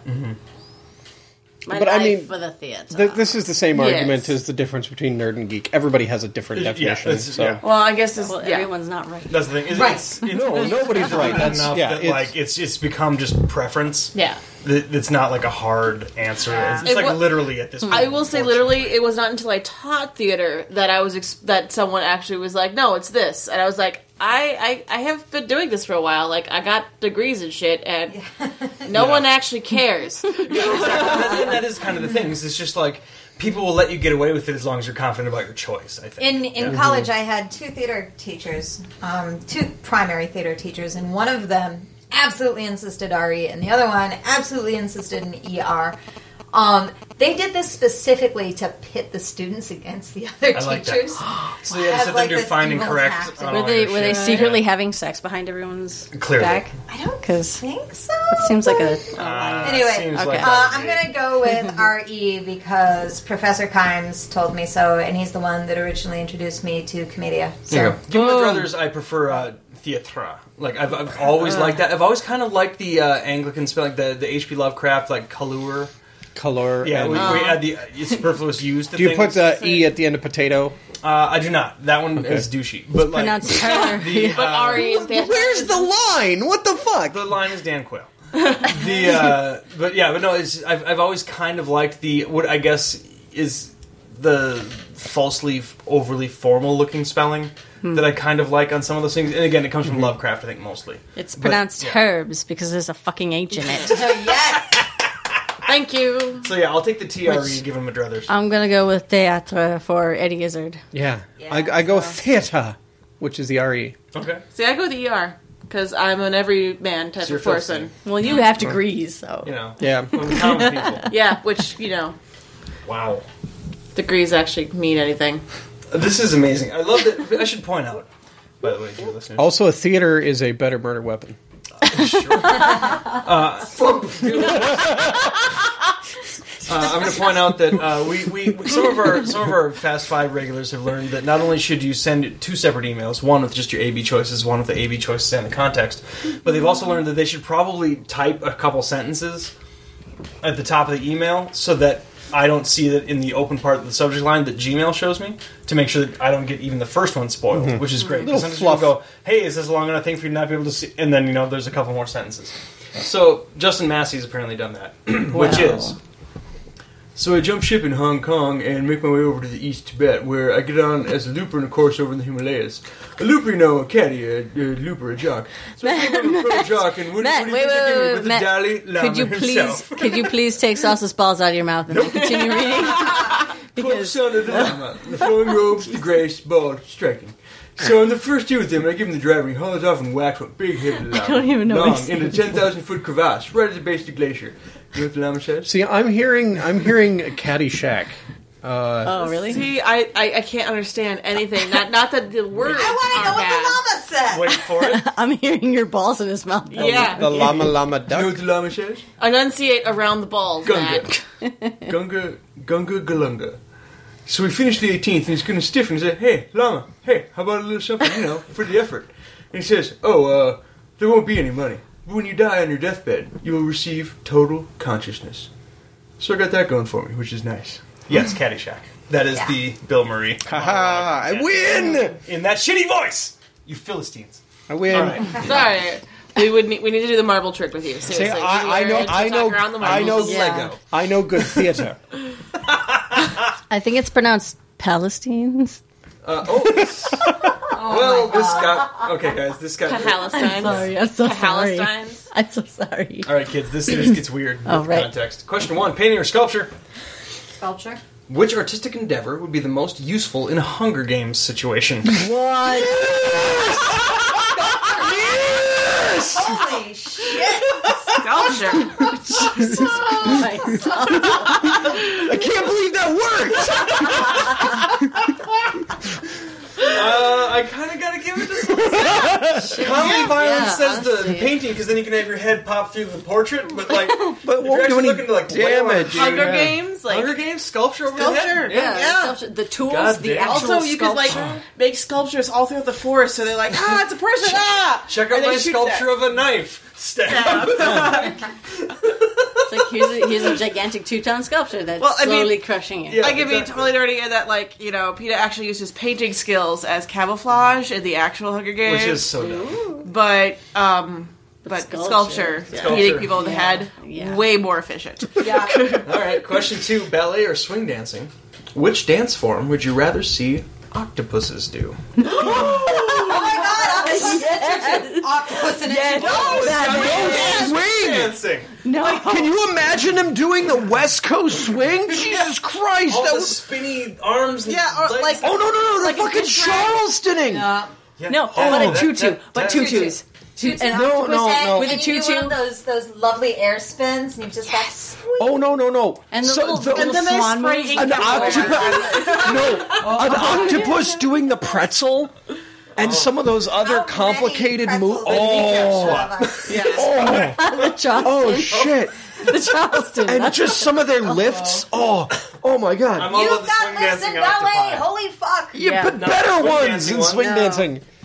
My But I life mean, for the theater. Th- this is the same Yes. argument as the difference between nerd and geek. Everybody has a different Yeah, definition. that's- so. yeah. Well, I guess it's, well, yeah. everyone's not right. That's the thing. It's, Right. It's, it's, No, nobody's right. That's enough yeah. that it's- like it's it's become just preference. Yeah. That- It's not like a hard answer. It's, it's It like wa- literally at this point. I will say, literally, it was not until I taught theater that I was ex- that someone actually was like, "No, it's this," and I was like, "I, I, I have been doing this for a while. Like, I got degrees and shit, and no Yeah. one actually cares." Exactly. And that is kind of the thing. is It's just like people will let you get away with it as long as you're confident about your choice. I think. In in college, I had two theater teachers, um, two primary theater teachers, and one of them absolutely insisted R E, and the other one absolutely insisted in E R. Um, they did this specifically to pit the students against the other I like that. teachers. So you had to As sit like there and do this finding evil correct. tactic. on Were all they your were they shit. secretly Yeah. having sex behind everyone's Clearly. back? I don't 'Cause think so. it seems like a. Uh, Anyway, seems okay. like Uh, that I'm would be- going to go with R E because Professor Kimes told me so, and he's the one that originally introduced me to Commedia. So. There you go. Game of Brothers, I prefer uh, theatre. Like I've, I've always liked that. I've always kind of liked the uh, Anglican spell, like the the H P Lovecraft, like color. Color. Yeah, and- we, we add the uh, superfluous use. To do you things. put the E at the end of potato? Uh, I do not. That one Okay. is douchey. But like, Pronounced her. the, But uh, Ari is Dan. Where's the line? What the fuck? the line is Dan Quayle. the uh, but yeah, but no, it's, I've I've always kind of liked the what I guess is the falsely overly formal looking spelling Hmm. that I kind of like on some of those things. And again, it comes from Lovecraft, I think mostly. It's But, pronounced yeah. herbs because there's a fucking H in it. So yes, Thank you. So yeah, I'll take the T R E Which- and give him a druthers. I'm gonna go with theatre for Eddie Izzard. Yeah, Yeah, I, I go so- theater, which is the R E. Okay. See, I go with the E R because I'm an everyman type So you're of person. Well, you have degrees, so You know. Yeah. I'm common people. Yeah, which you know, Wow. degrees actually mean anything. This is amazing. I love that. I should point out, by the way, to your listeners. Also, a theater is a better murder weapon. Sure. uh, uh, I'm going to point out that uh, we, we some of our some of our Fast Five regulars have learned that not only should you send two separate emails, one with just your A B choices, one with the A B choices and the context, but they've also learned that they should probably type a couple sentences at the top of the email so that I don't see that in the open part of the subject line that Gmail shows me to make sure that I don't get even the first one spoiled, which is great. Little Because sometimes fluff. people go, "Hey, is this a long enough thing for you to not be able to see?" And then you know, there's a couple more sentences. So Justin Massey's apparently done that, which Wow. is. So I jump ship in Hong Kong and make my way over to the East Tibet, where I get on as a looper in a course over in the Himalayas. A looper, you know, a caddy, a, a looper, a jock. So I go with a jock, and what, Matt, what do you wait, think I wait, do wait, with the Matt, Dalai Lama could you please himself? could you please take sausage balls out of your mouth and then continue reading? Twelve Because son of the Lama, the flowing robes, the grace, bald, striking. So on the first two with him, I give him the driver, he hauls off and whacks one big head of the Lama. I don't even know what Long, he's in a ten thousand foot crevasse, right at the base of the glacier. You know what the Lama says? See, I'm hearing, I'm hearing Caddyshack. Uh, oh really? See, I, I, I can't understand anything. Not not that the words I want to are know what bad. the llama said. Wait for it. I'm hearing your balls in his mouth. Yeah, the Llama Llama You know what Duck. the Lama says? enunciate around the balls. Gunga. Matt. Gunga, Gunga Galunga. So we finished the eighteenth, and he's going to stiffen and say, "Hey, Lama, hey, how about a little something, you know, for the effort?" And he says, "Oh, uh, there won't be any money. But when you die on your deathbed, you will receive total consciousness." So I got that going for me, which is nice. Yes, Caddyshack. That is Yeah. the Bill Murray. Haha! I win! In that shitty voice! You Philistines. I win. All right. Sorry, we would need, we need to do the marble trick with you. Seriously, See, I- We I know- learn to I talk know- around the I know- marbles. Yeah. Lego. I know good theater. I think it's pronounced Palestines. Uh, oh, this, well, this got... Okay, guys, this got... Palestine. Sorry, I'm so sorry. Palestines. I'm so sorry. All right, kids, this, this gets weird with Oh, right. context. Question one, painting or sculpture? Sculpture. Which artistic endeavor would be the most useful in a Hunger Games situation? What? Holy shit! Sculpture. I can't believe that worked! Uh, I kind of gotta give it to someone. Comedy violence Yeah, says the, the honestly. painting because then you can have your head pop through the portrait, but like, But if won't you're do actually any looking to like wail on a damage. dude- Hunger Yeah. Games, like Hunger Games sculpture over the Sculpture, head. Yeah, Yeah. sculpture- the tools, God the damn. actual also you could like sculpture. make sculptures all throughout the forest, so they're like, ah, it's a person, ah. Check out And they my shoot sculpture that. of a knife. Stab. It's like here's a, here's a gigantic two-ton sculpture that's Well, I mean- slowly crushing it. Yeah. I could be exactly. totally nerdy in that, like, you know, Peeta actually used his painting skills as camouflage in the actual Hunger Games. Which is so dumb. but, um, but sculpture, sculpture, yeah. hitting people in the Yeah. head, Yeah. way more efficient. Yeah. All right, question two: ballet or swing dancing? Which dance form would you rather see octopuses do? Oh my god! Octopus, octopus in it. Swing! Dancing. No, Can you imagine him doing the West Coast swing? Jesus Christ! All That the was... spinny arms. And Yeah, or, legs. like- Oh, no, no, no, Like the a fucking contract. Charlestoning! Yeah. no, Yeah. but Oh, a tutu, that- but that- tutus. Tutu. And No, octopus no, egg, no. With a and you do tutu. one of those those lovely air spins, and you just yes. Oh, no, no, no. And the So little, the- little and then they swan spray moves. ink An everywhere. octopus... No, an octopus doing the pretzel... And some of those other How complicated many moves. pretzels did he Oh, have? Yeah. oh, the Charleston. oh, shit! The Charleston. And just some of their lifts. Oh, oh my God! I'm all You've about the got swing lifts dancing in ballet. octopi. Holy fuck! Yeah, Yeah. but No, better swing ones dancing than one. swing No. dancing.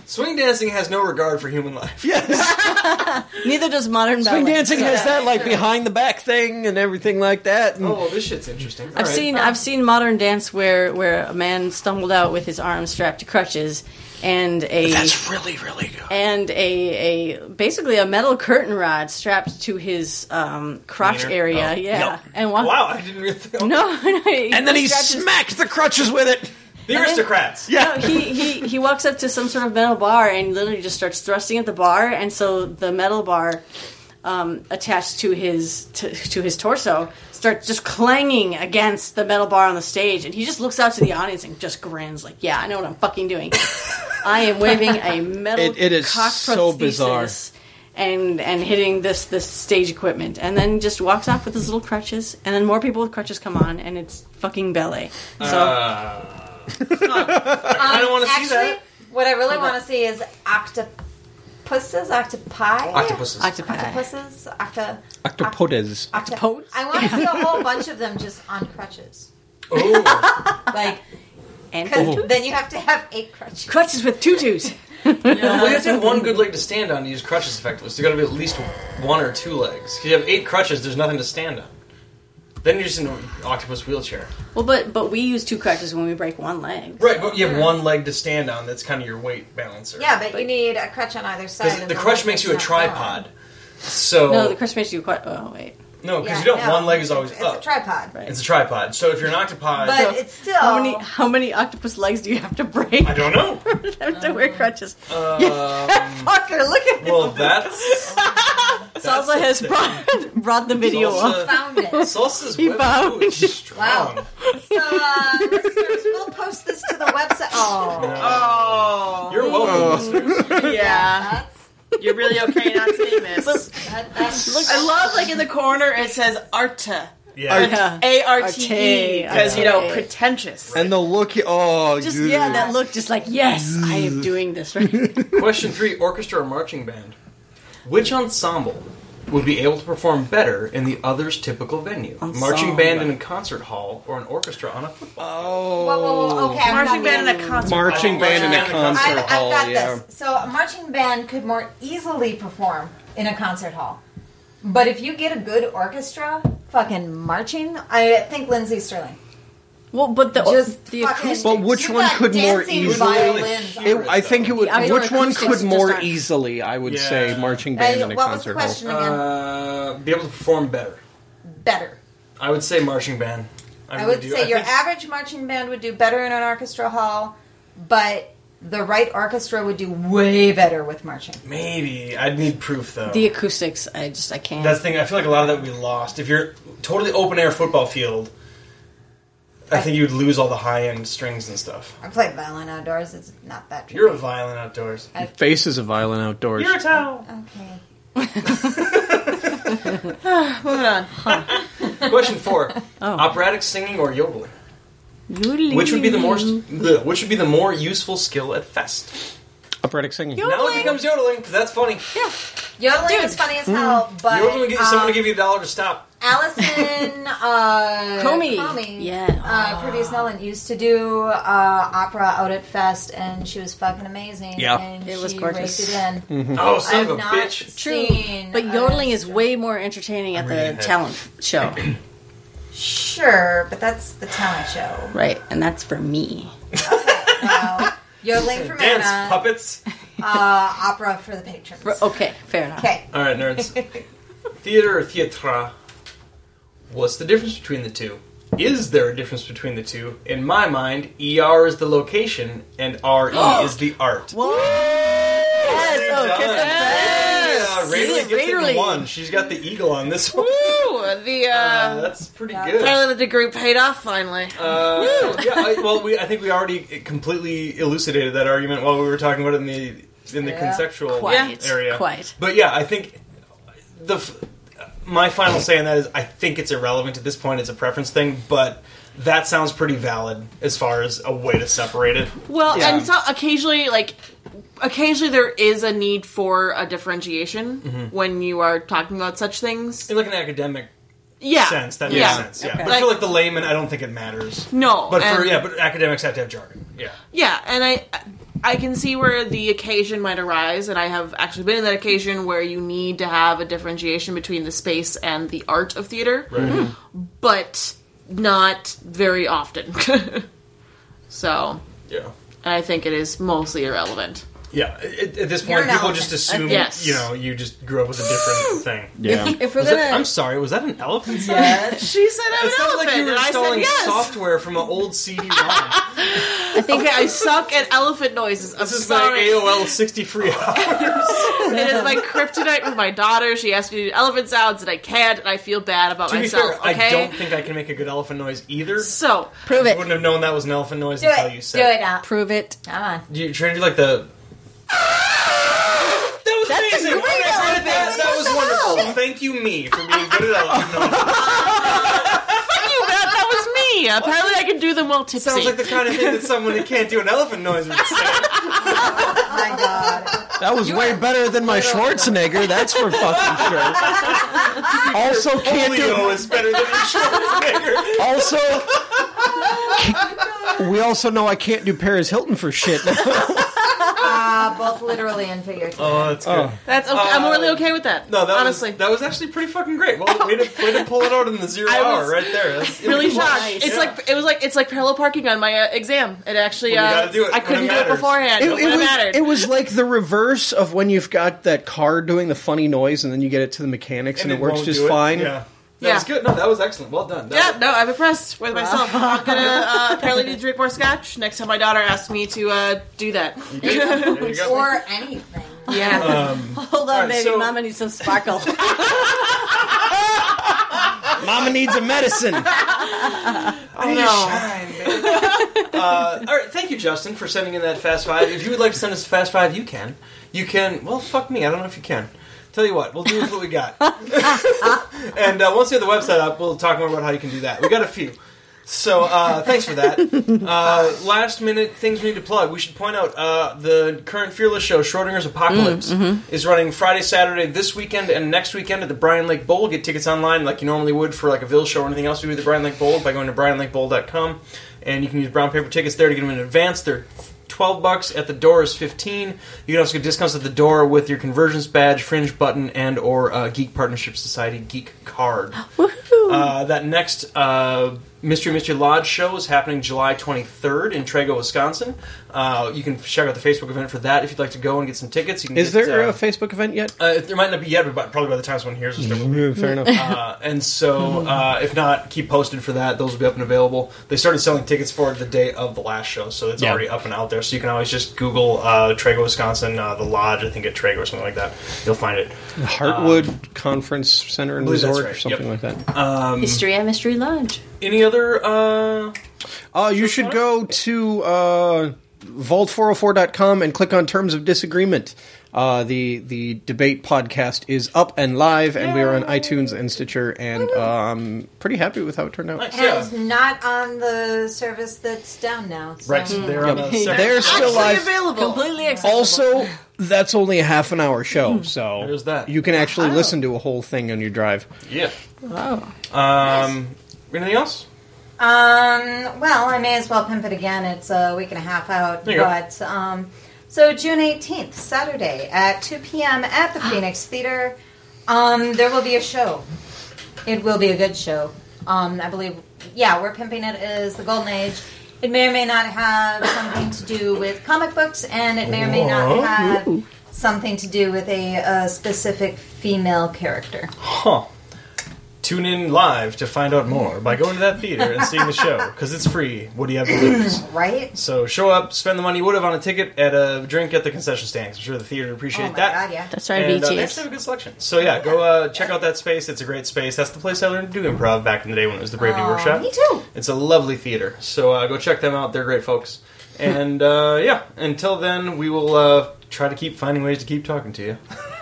Swing dancing has no regard for human life. Yes. Neither does modern Swing ballet. dancing has that like behind the back thing and everything like that. And Oh, well, this shit's interesting. All I've right. seen I've seen modern dance where where a man stumbled out with his arms strapped to crutches and a that's really really good. and a a basically a metal curtain rod strapped to his um, crotch Wiener? area. Oh. Yeah, Yep. and walk- Wow, I didn't really think. No, no, he And then he strapped his- smacked the crutches with it. The aristocrats. Yeah. No, he, he, he walks up to some sort of metal bar and literally just starts thrusting at the bar, and so the metal bar um, attached to his to, to his torso starts just clanging against the metal bar on the stage, and he just looks out to the audience and just grins like, "Yeah, I know what I'm fucking doing. I am waving a metal It- it is cock so prosthesis bizarre. and and hitting this this stage equipment, and then just walks off with his little crutches, and then more people with crutches come on, and it's fucking ballet. So. Uh, I kind of want to see Actually, that. what I really want to see is octopuses, octopi, Octopuses. Octopi. octopuses, octo, Octopodes. octo. Octopodes? I want to see a whole bunch of them just on crutches, Ooh. like And because then you have to have eight crutches. crutches with tutus. Well, you have to have one good leg to stand on to use crutches effectively. So you got to be at least one or two legs. If you have eight crutches, there's nothing to stand on. Then you're just in an octopus wheelchair. Well, but but we use two crutches when we break one leg. Right, but you have one leg to stand on. That's kind of your weight balancer. Yeah, but, you need a crutch on either side. Because of the crutch leg makes you a that's not tripod. So No, the crutch makes you quite. Oh wait. no, because going. you don't. Yeah, no, one leg is always it's, up. It's a tripod. Right. It's a tripod. So if you're an octopod, But So, it's still How many how many octopus legs do you have to break? I don't know. have to wear crutches. Um, Fucker, look at well, that's Salsa has the thing. brought, brought the video Salsa- up. found it. Salsa's He web found is strong. Wow. So, uh, listeners, we'll post this to the website. Oh, Oh, You're welcome, listeners. yeah. that's, You're really okay not seeing this. that, that's I love, like, in the corner it says Arta. Yeah. Yeah. A R T E. Arte. Because, you know, Arte. pretentious. And the look. Oh, Just dude. yeah, that look, just like yes, I am doing this right. Question three: orchestra or marching band? Which ensemble would be able to perform better in the other's typical venue? Ensemble. Marching band in a concert hall or an orchestra on a football? Oh. Whoa, whoa, whoa, okay, I'm Marching not band in getting- a concert. Marching band in a I've- concert I've, I've hall. got Yeah. this. So a marching band could more easily perform in a concert hall. But if you get a good orchestra, fucking marching, I think Lindsay Sterling. Well, but the Just the fucking- acoustic. But which You one got could more dancing easily? violins. It, I think it would. The outdoor Which one acoustics could more just aren't- easily? I would Yeah. say marching band Uh, in a what was the concert hall. question again? Uh, be able to perform better. Better. I would say marching band. I really would do. say I your think- average marching band would do better in an orchestra hall, but the right orchestra would do way better with marching. Maybe I'd need proof though. The acoustics, I just I can't. That's the thing. I feel like a lot of that would be lost if you're totally open air football field. I think you'd lose all the high end strings and stuff. I played violin outdoors. It's not that tricky. You're a violin outdoors. I- Face is a violin outdoors. You're a towel. Okay. Moving on. Question four: Oh. operatic singing or yodeling? Which would be the more bleh, which would be the more useful skill at Fest? Operatic singing. Now it becomes yodeling because that's funny. Yodeling is funny as hell, but Yodeling would get you someone um, to give you a dollar to stop. Allison uh, Comey. Comey, Yeah. uh, Previous Nolan used to do uh, opera out at Fest, and she was fucking amazing. Yeah. and It was she gorgeous. raked it in. Oh, son I've of a not bitch! True, seen but a- yodeling is way more entertaining at I'm the reading ahead. talent show, Sure, but that's the talent show. right? And that's for me. Well, yodeling for Dance Mana, puppets. uh, opera for the patrons. For- okay, fair enough. Okay. All right, nerds. Theater or theatre? What's the difference between the two? Is there a difference between the two? In my mind, E R is the location and R E is the art. What? Yes, oh, Done. kiss the Yeah, Rayleigh gets it Rayleigh. in one. She's got the eagle on this one. Woo! The, Uh, uh, that's pretty Yeah. good. finally the degree paid off, finally. Uh, yeah, I, well, we, I think we already completely elucidated that argument while we were talking about it in the in the Yeah. conceptual Quite, area. quite. But yeah, I think the f- my final say on that is I think it's irrelevant at this point. It's a preference thing, but that sounds pretty valid as far as a way to separate it. Well, Yeah. and so occasionally, like, occasionally there is a need for a differentiation when you are talking about such things. In like an academic Yeah. sense, that Yeah. makes sense. Yeah, Okay. but I feel like the layman, I don't think it matters. No. But for and- yeah, but academics have to have jargon. Yeah. Yeah, and I I can see where the occasion might arise, and I have actually been in that occasion where you need to have a differentiation between the space and the art of theater, Right. but not very often. So, Yeah. and I think it is mostly irrelevant. Yeah, at, at this You're point, an people elephant. just assume, Uh, yes. you know, you just grew up with a different thing. Yeah. If we're Was that- gonna, I'm sorry, was that an elephant? Yes. She said I'm It an sounded elephant, like you were and I said installing yes. software from an old C D ROM. I think okay, I suck at elephant noises. I'm This is sorry. my A O L sixty free hours. It is my kryptonite with my daughter. She asked me to do elephant sounds, and I can't, and I feel bad about To be myself. fair, okay? I don't think I can make a good elephant noise either. So, prove I it. wouldn't have known that was an elephant noise Do until it. you Do said it out. Prove it. Come on. You trying to do like the. That was That's a amazing! great Okay, elephant. that, that was wonderful. Thank you, me, for being good at elephant noises. fuck you, Matt. That was me. Apparently, I can do them while tipsy. Sounds like the kind of thing that someone that can't do an elephant noise would say. Oh my god. That was way better than my Schwarzenegger. That's for fucking sure. Also, can't Polio do. is better than your Schwarzenegger. Also, we also know I can't do Paris Hilton for shit. Uh, both literally and figuratively. Oh, that's good. Oh. That's okay. I'm really okay with that. No, that honestly. was that was actually pretty fucking great. Well, way to, way to pull it out in the zero I was hour right there. That's really cool. shocked. Nice. It's Yeah. like it was like it's like parallel parking on my uh, exam. It actually Well, you uh, gotta do it I when couldn't it do it matters. beforehand. It, but it when it was, mattered. it was like the reverse of when you've got that car doing the funny noise and then you get it to the mechanics and, it works won't just do it. fine. Yeah, that Yeah. was good. No, that was excellent. Well done. That Yeah, was- no, I'm impressed with myself. I'm gonna uh, apparently need to drink more scotch next time my daughter asks me to uh, do that. There you go. Or anything. Yeah. Um, Hold on, Alright, baby. so- Mama needs some sparkle. Mama needs a medicine. I know. Shine, baby. uh, all right, thank you, Justin, for sending in that Fast Five. If you would like to send us a Fast Five, you can. You can. Well, fuck me. I don't know if you can. Tell you what, we'll do with what we got. And uh, once we have the website up, we'll talk more about how you can do that. We got a few. So, uh, thanks for that. Uh, last minute things we need to plug. We should point out uh, the current Fearless show, Schrodinger's Apocalypse, is running Friday, Saturday, this weekend, and next weekend at the Bryan Lake Bowl. Get tickets online like you normally would for like a Ville show or anything else we do at the Bryan Lake Bowl by going to bryan lake bowl dot com. And you can use brown paper tickets there to get them in advance. They're twelve bucks. At the door is fifteen. You can also get discounts at the door with your conversions badge, fringe button, and or uh, Geek Partnership Society geek card. Uh, that next uh, Mystery Mystery Lodge show is happening July twenty-third in Trago, Wisconsin. Uh, you can check out the Facebook event for that if you'd like to go and get some tickets. You can Is get, there uh, a Facebook event yet? uh, there might not be yet, but probably by the time someone hears this, there will be. Fair enough. Uh, and so, uh, if not, keep posted for that. Those will be up and available. They started selling tickets for it the day of the last show, so it's Yeah. already up and out there. So you can always just Google uh, Trago, Wisconsin, uh, the Lodge, I think at Trago or something like that. You'll find it. The Heartwood Conference Center and believe that's Resort right. or something Yep. like that. Um, History at Mystery Lodge. any other... Uh, Uh, you should go to uh, vault four oh four dot com and click on Terms of Disagreement. Uh, the the debate podcast is up and live, and we are on iTunes and Stitcher, and uh, I'm pretty happy with how it turned out. nice, And yeah. it's not on the service that's down now. So. Right, they're on a separate- They're still Actually live. available. Completely acceptable. Also, that's only a half an hour show, so There's that. you can actually listen to a whole thing on your drive. Yeah. Wow. Um, anything else? Um, well, I may as well pimp it again. It's a week and a half out. There you go. But, um, so June eighteenth, Saturday at two p.m. at the Phoenix Theater, um, there will be a show. It will be a good show. Um, I believe, yeah, we're pimping it as the Golden Age. It may or may not have something to do with comic books, and it may or may not have something to do with a, a specific female character. Huh. Tune in live to find out more by going to that theater and seeing the show, because it's free. What do you have to lose? Right? So show up, spend the money you would have on a ticket at a drink at the concession stand. 'Cause I'm sure the theater would appreciate Oh my that. god, yeah. That's right, And uh, they B Ts. actually have a good selection. So yeah, go uh, check out that space. It's a great space. That's the place I learned to do improv back in the day when it was the Brave New Oh, Workshop. me too. It's a lovely theater. So uh, go check them out. They're great folks. And uh, yeah, until then, we will uh, try to keep finding ways to keep talking to you.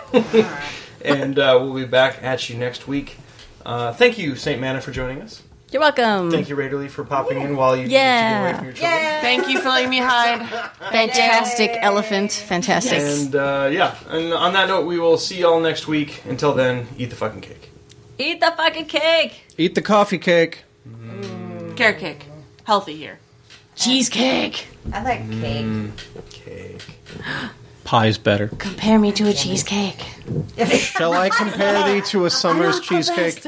And uh, we'll be back at you next week. Uh, thank you, Saint Mana, for joining us. You're welcome. Thank you, Raiderly, for popping in while you Yeah. needed to get away from your children. Yay! Thank you for letting me hide. Fantastic Yay. elephant. Fantastic. And uh, yeah, and on that note, we will see y'all next week. Until then, eat the fucking cake. Eat the fucking cake. Eat the coffee cake. Carrot cake. Healthy here. Cheesecake. I like cake. Mm, cake. Pie's better. Compare me to a cheesecake. Shall I compare thee to a summer's cheesecake?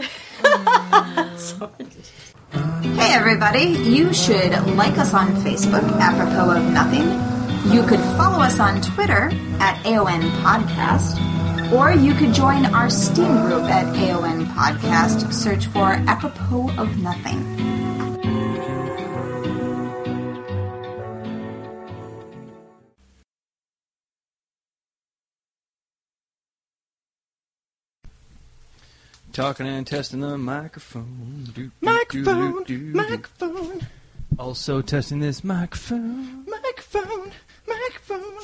Hey everybody, you should like us on Facebook, apropos of nothing. You could follow us on Twitter at A O N Podcast, or you could join our Steam group at A O N Podcast. Search for apropos of nothing. Talking and testing the microphone. Do, do, Microphone, do, do, do, do. microphone, Also testing this microphone. microphone, microphone.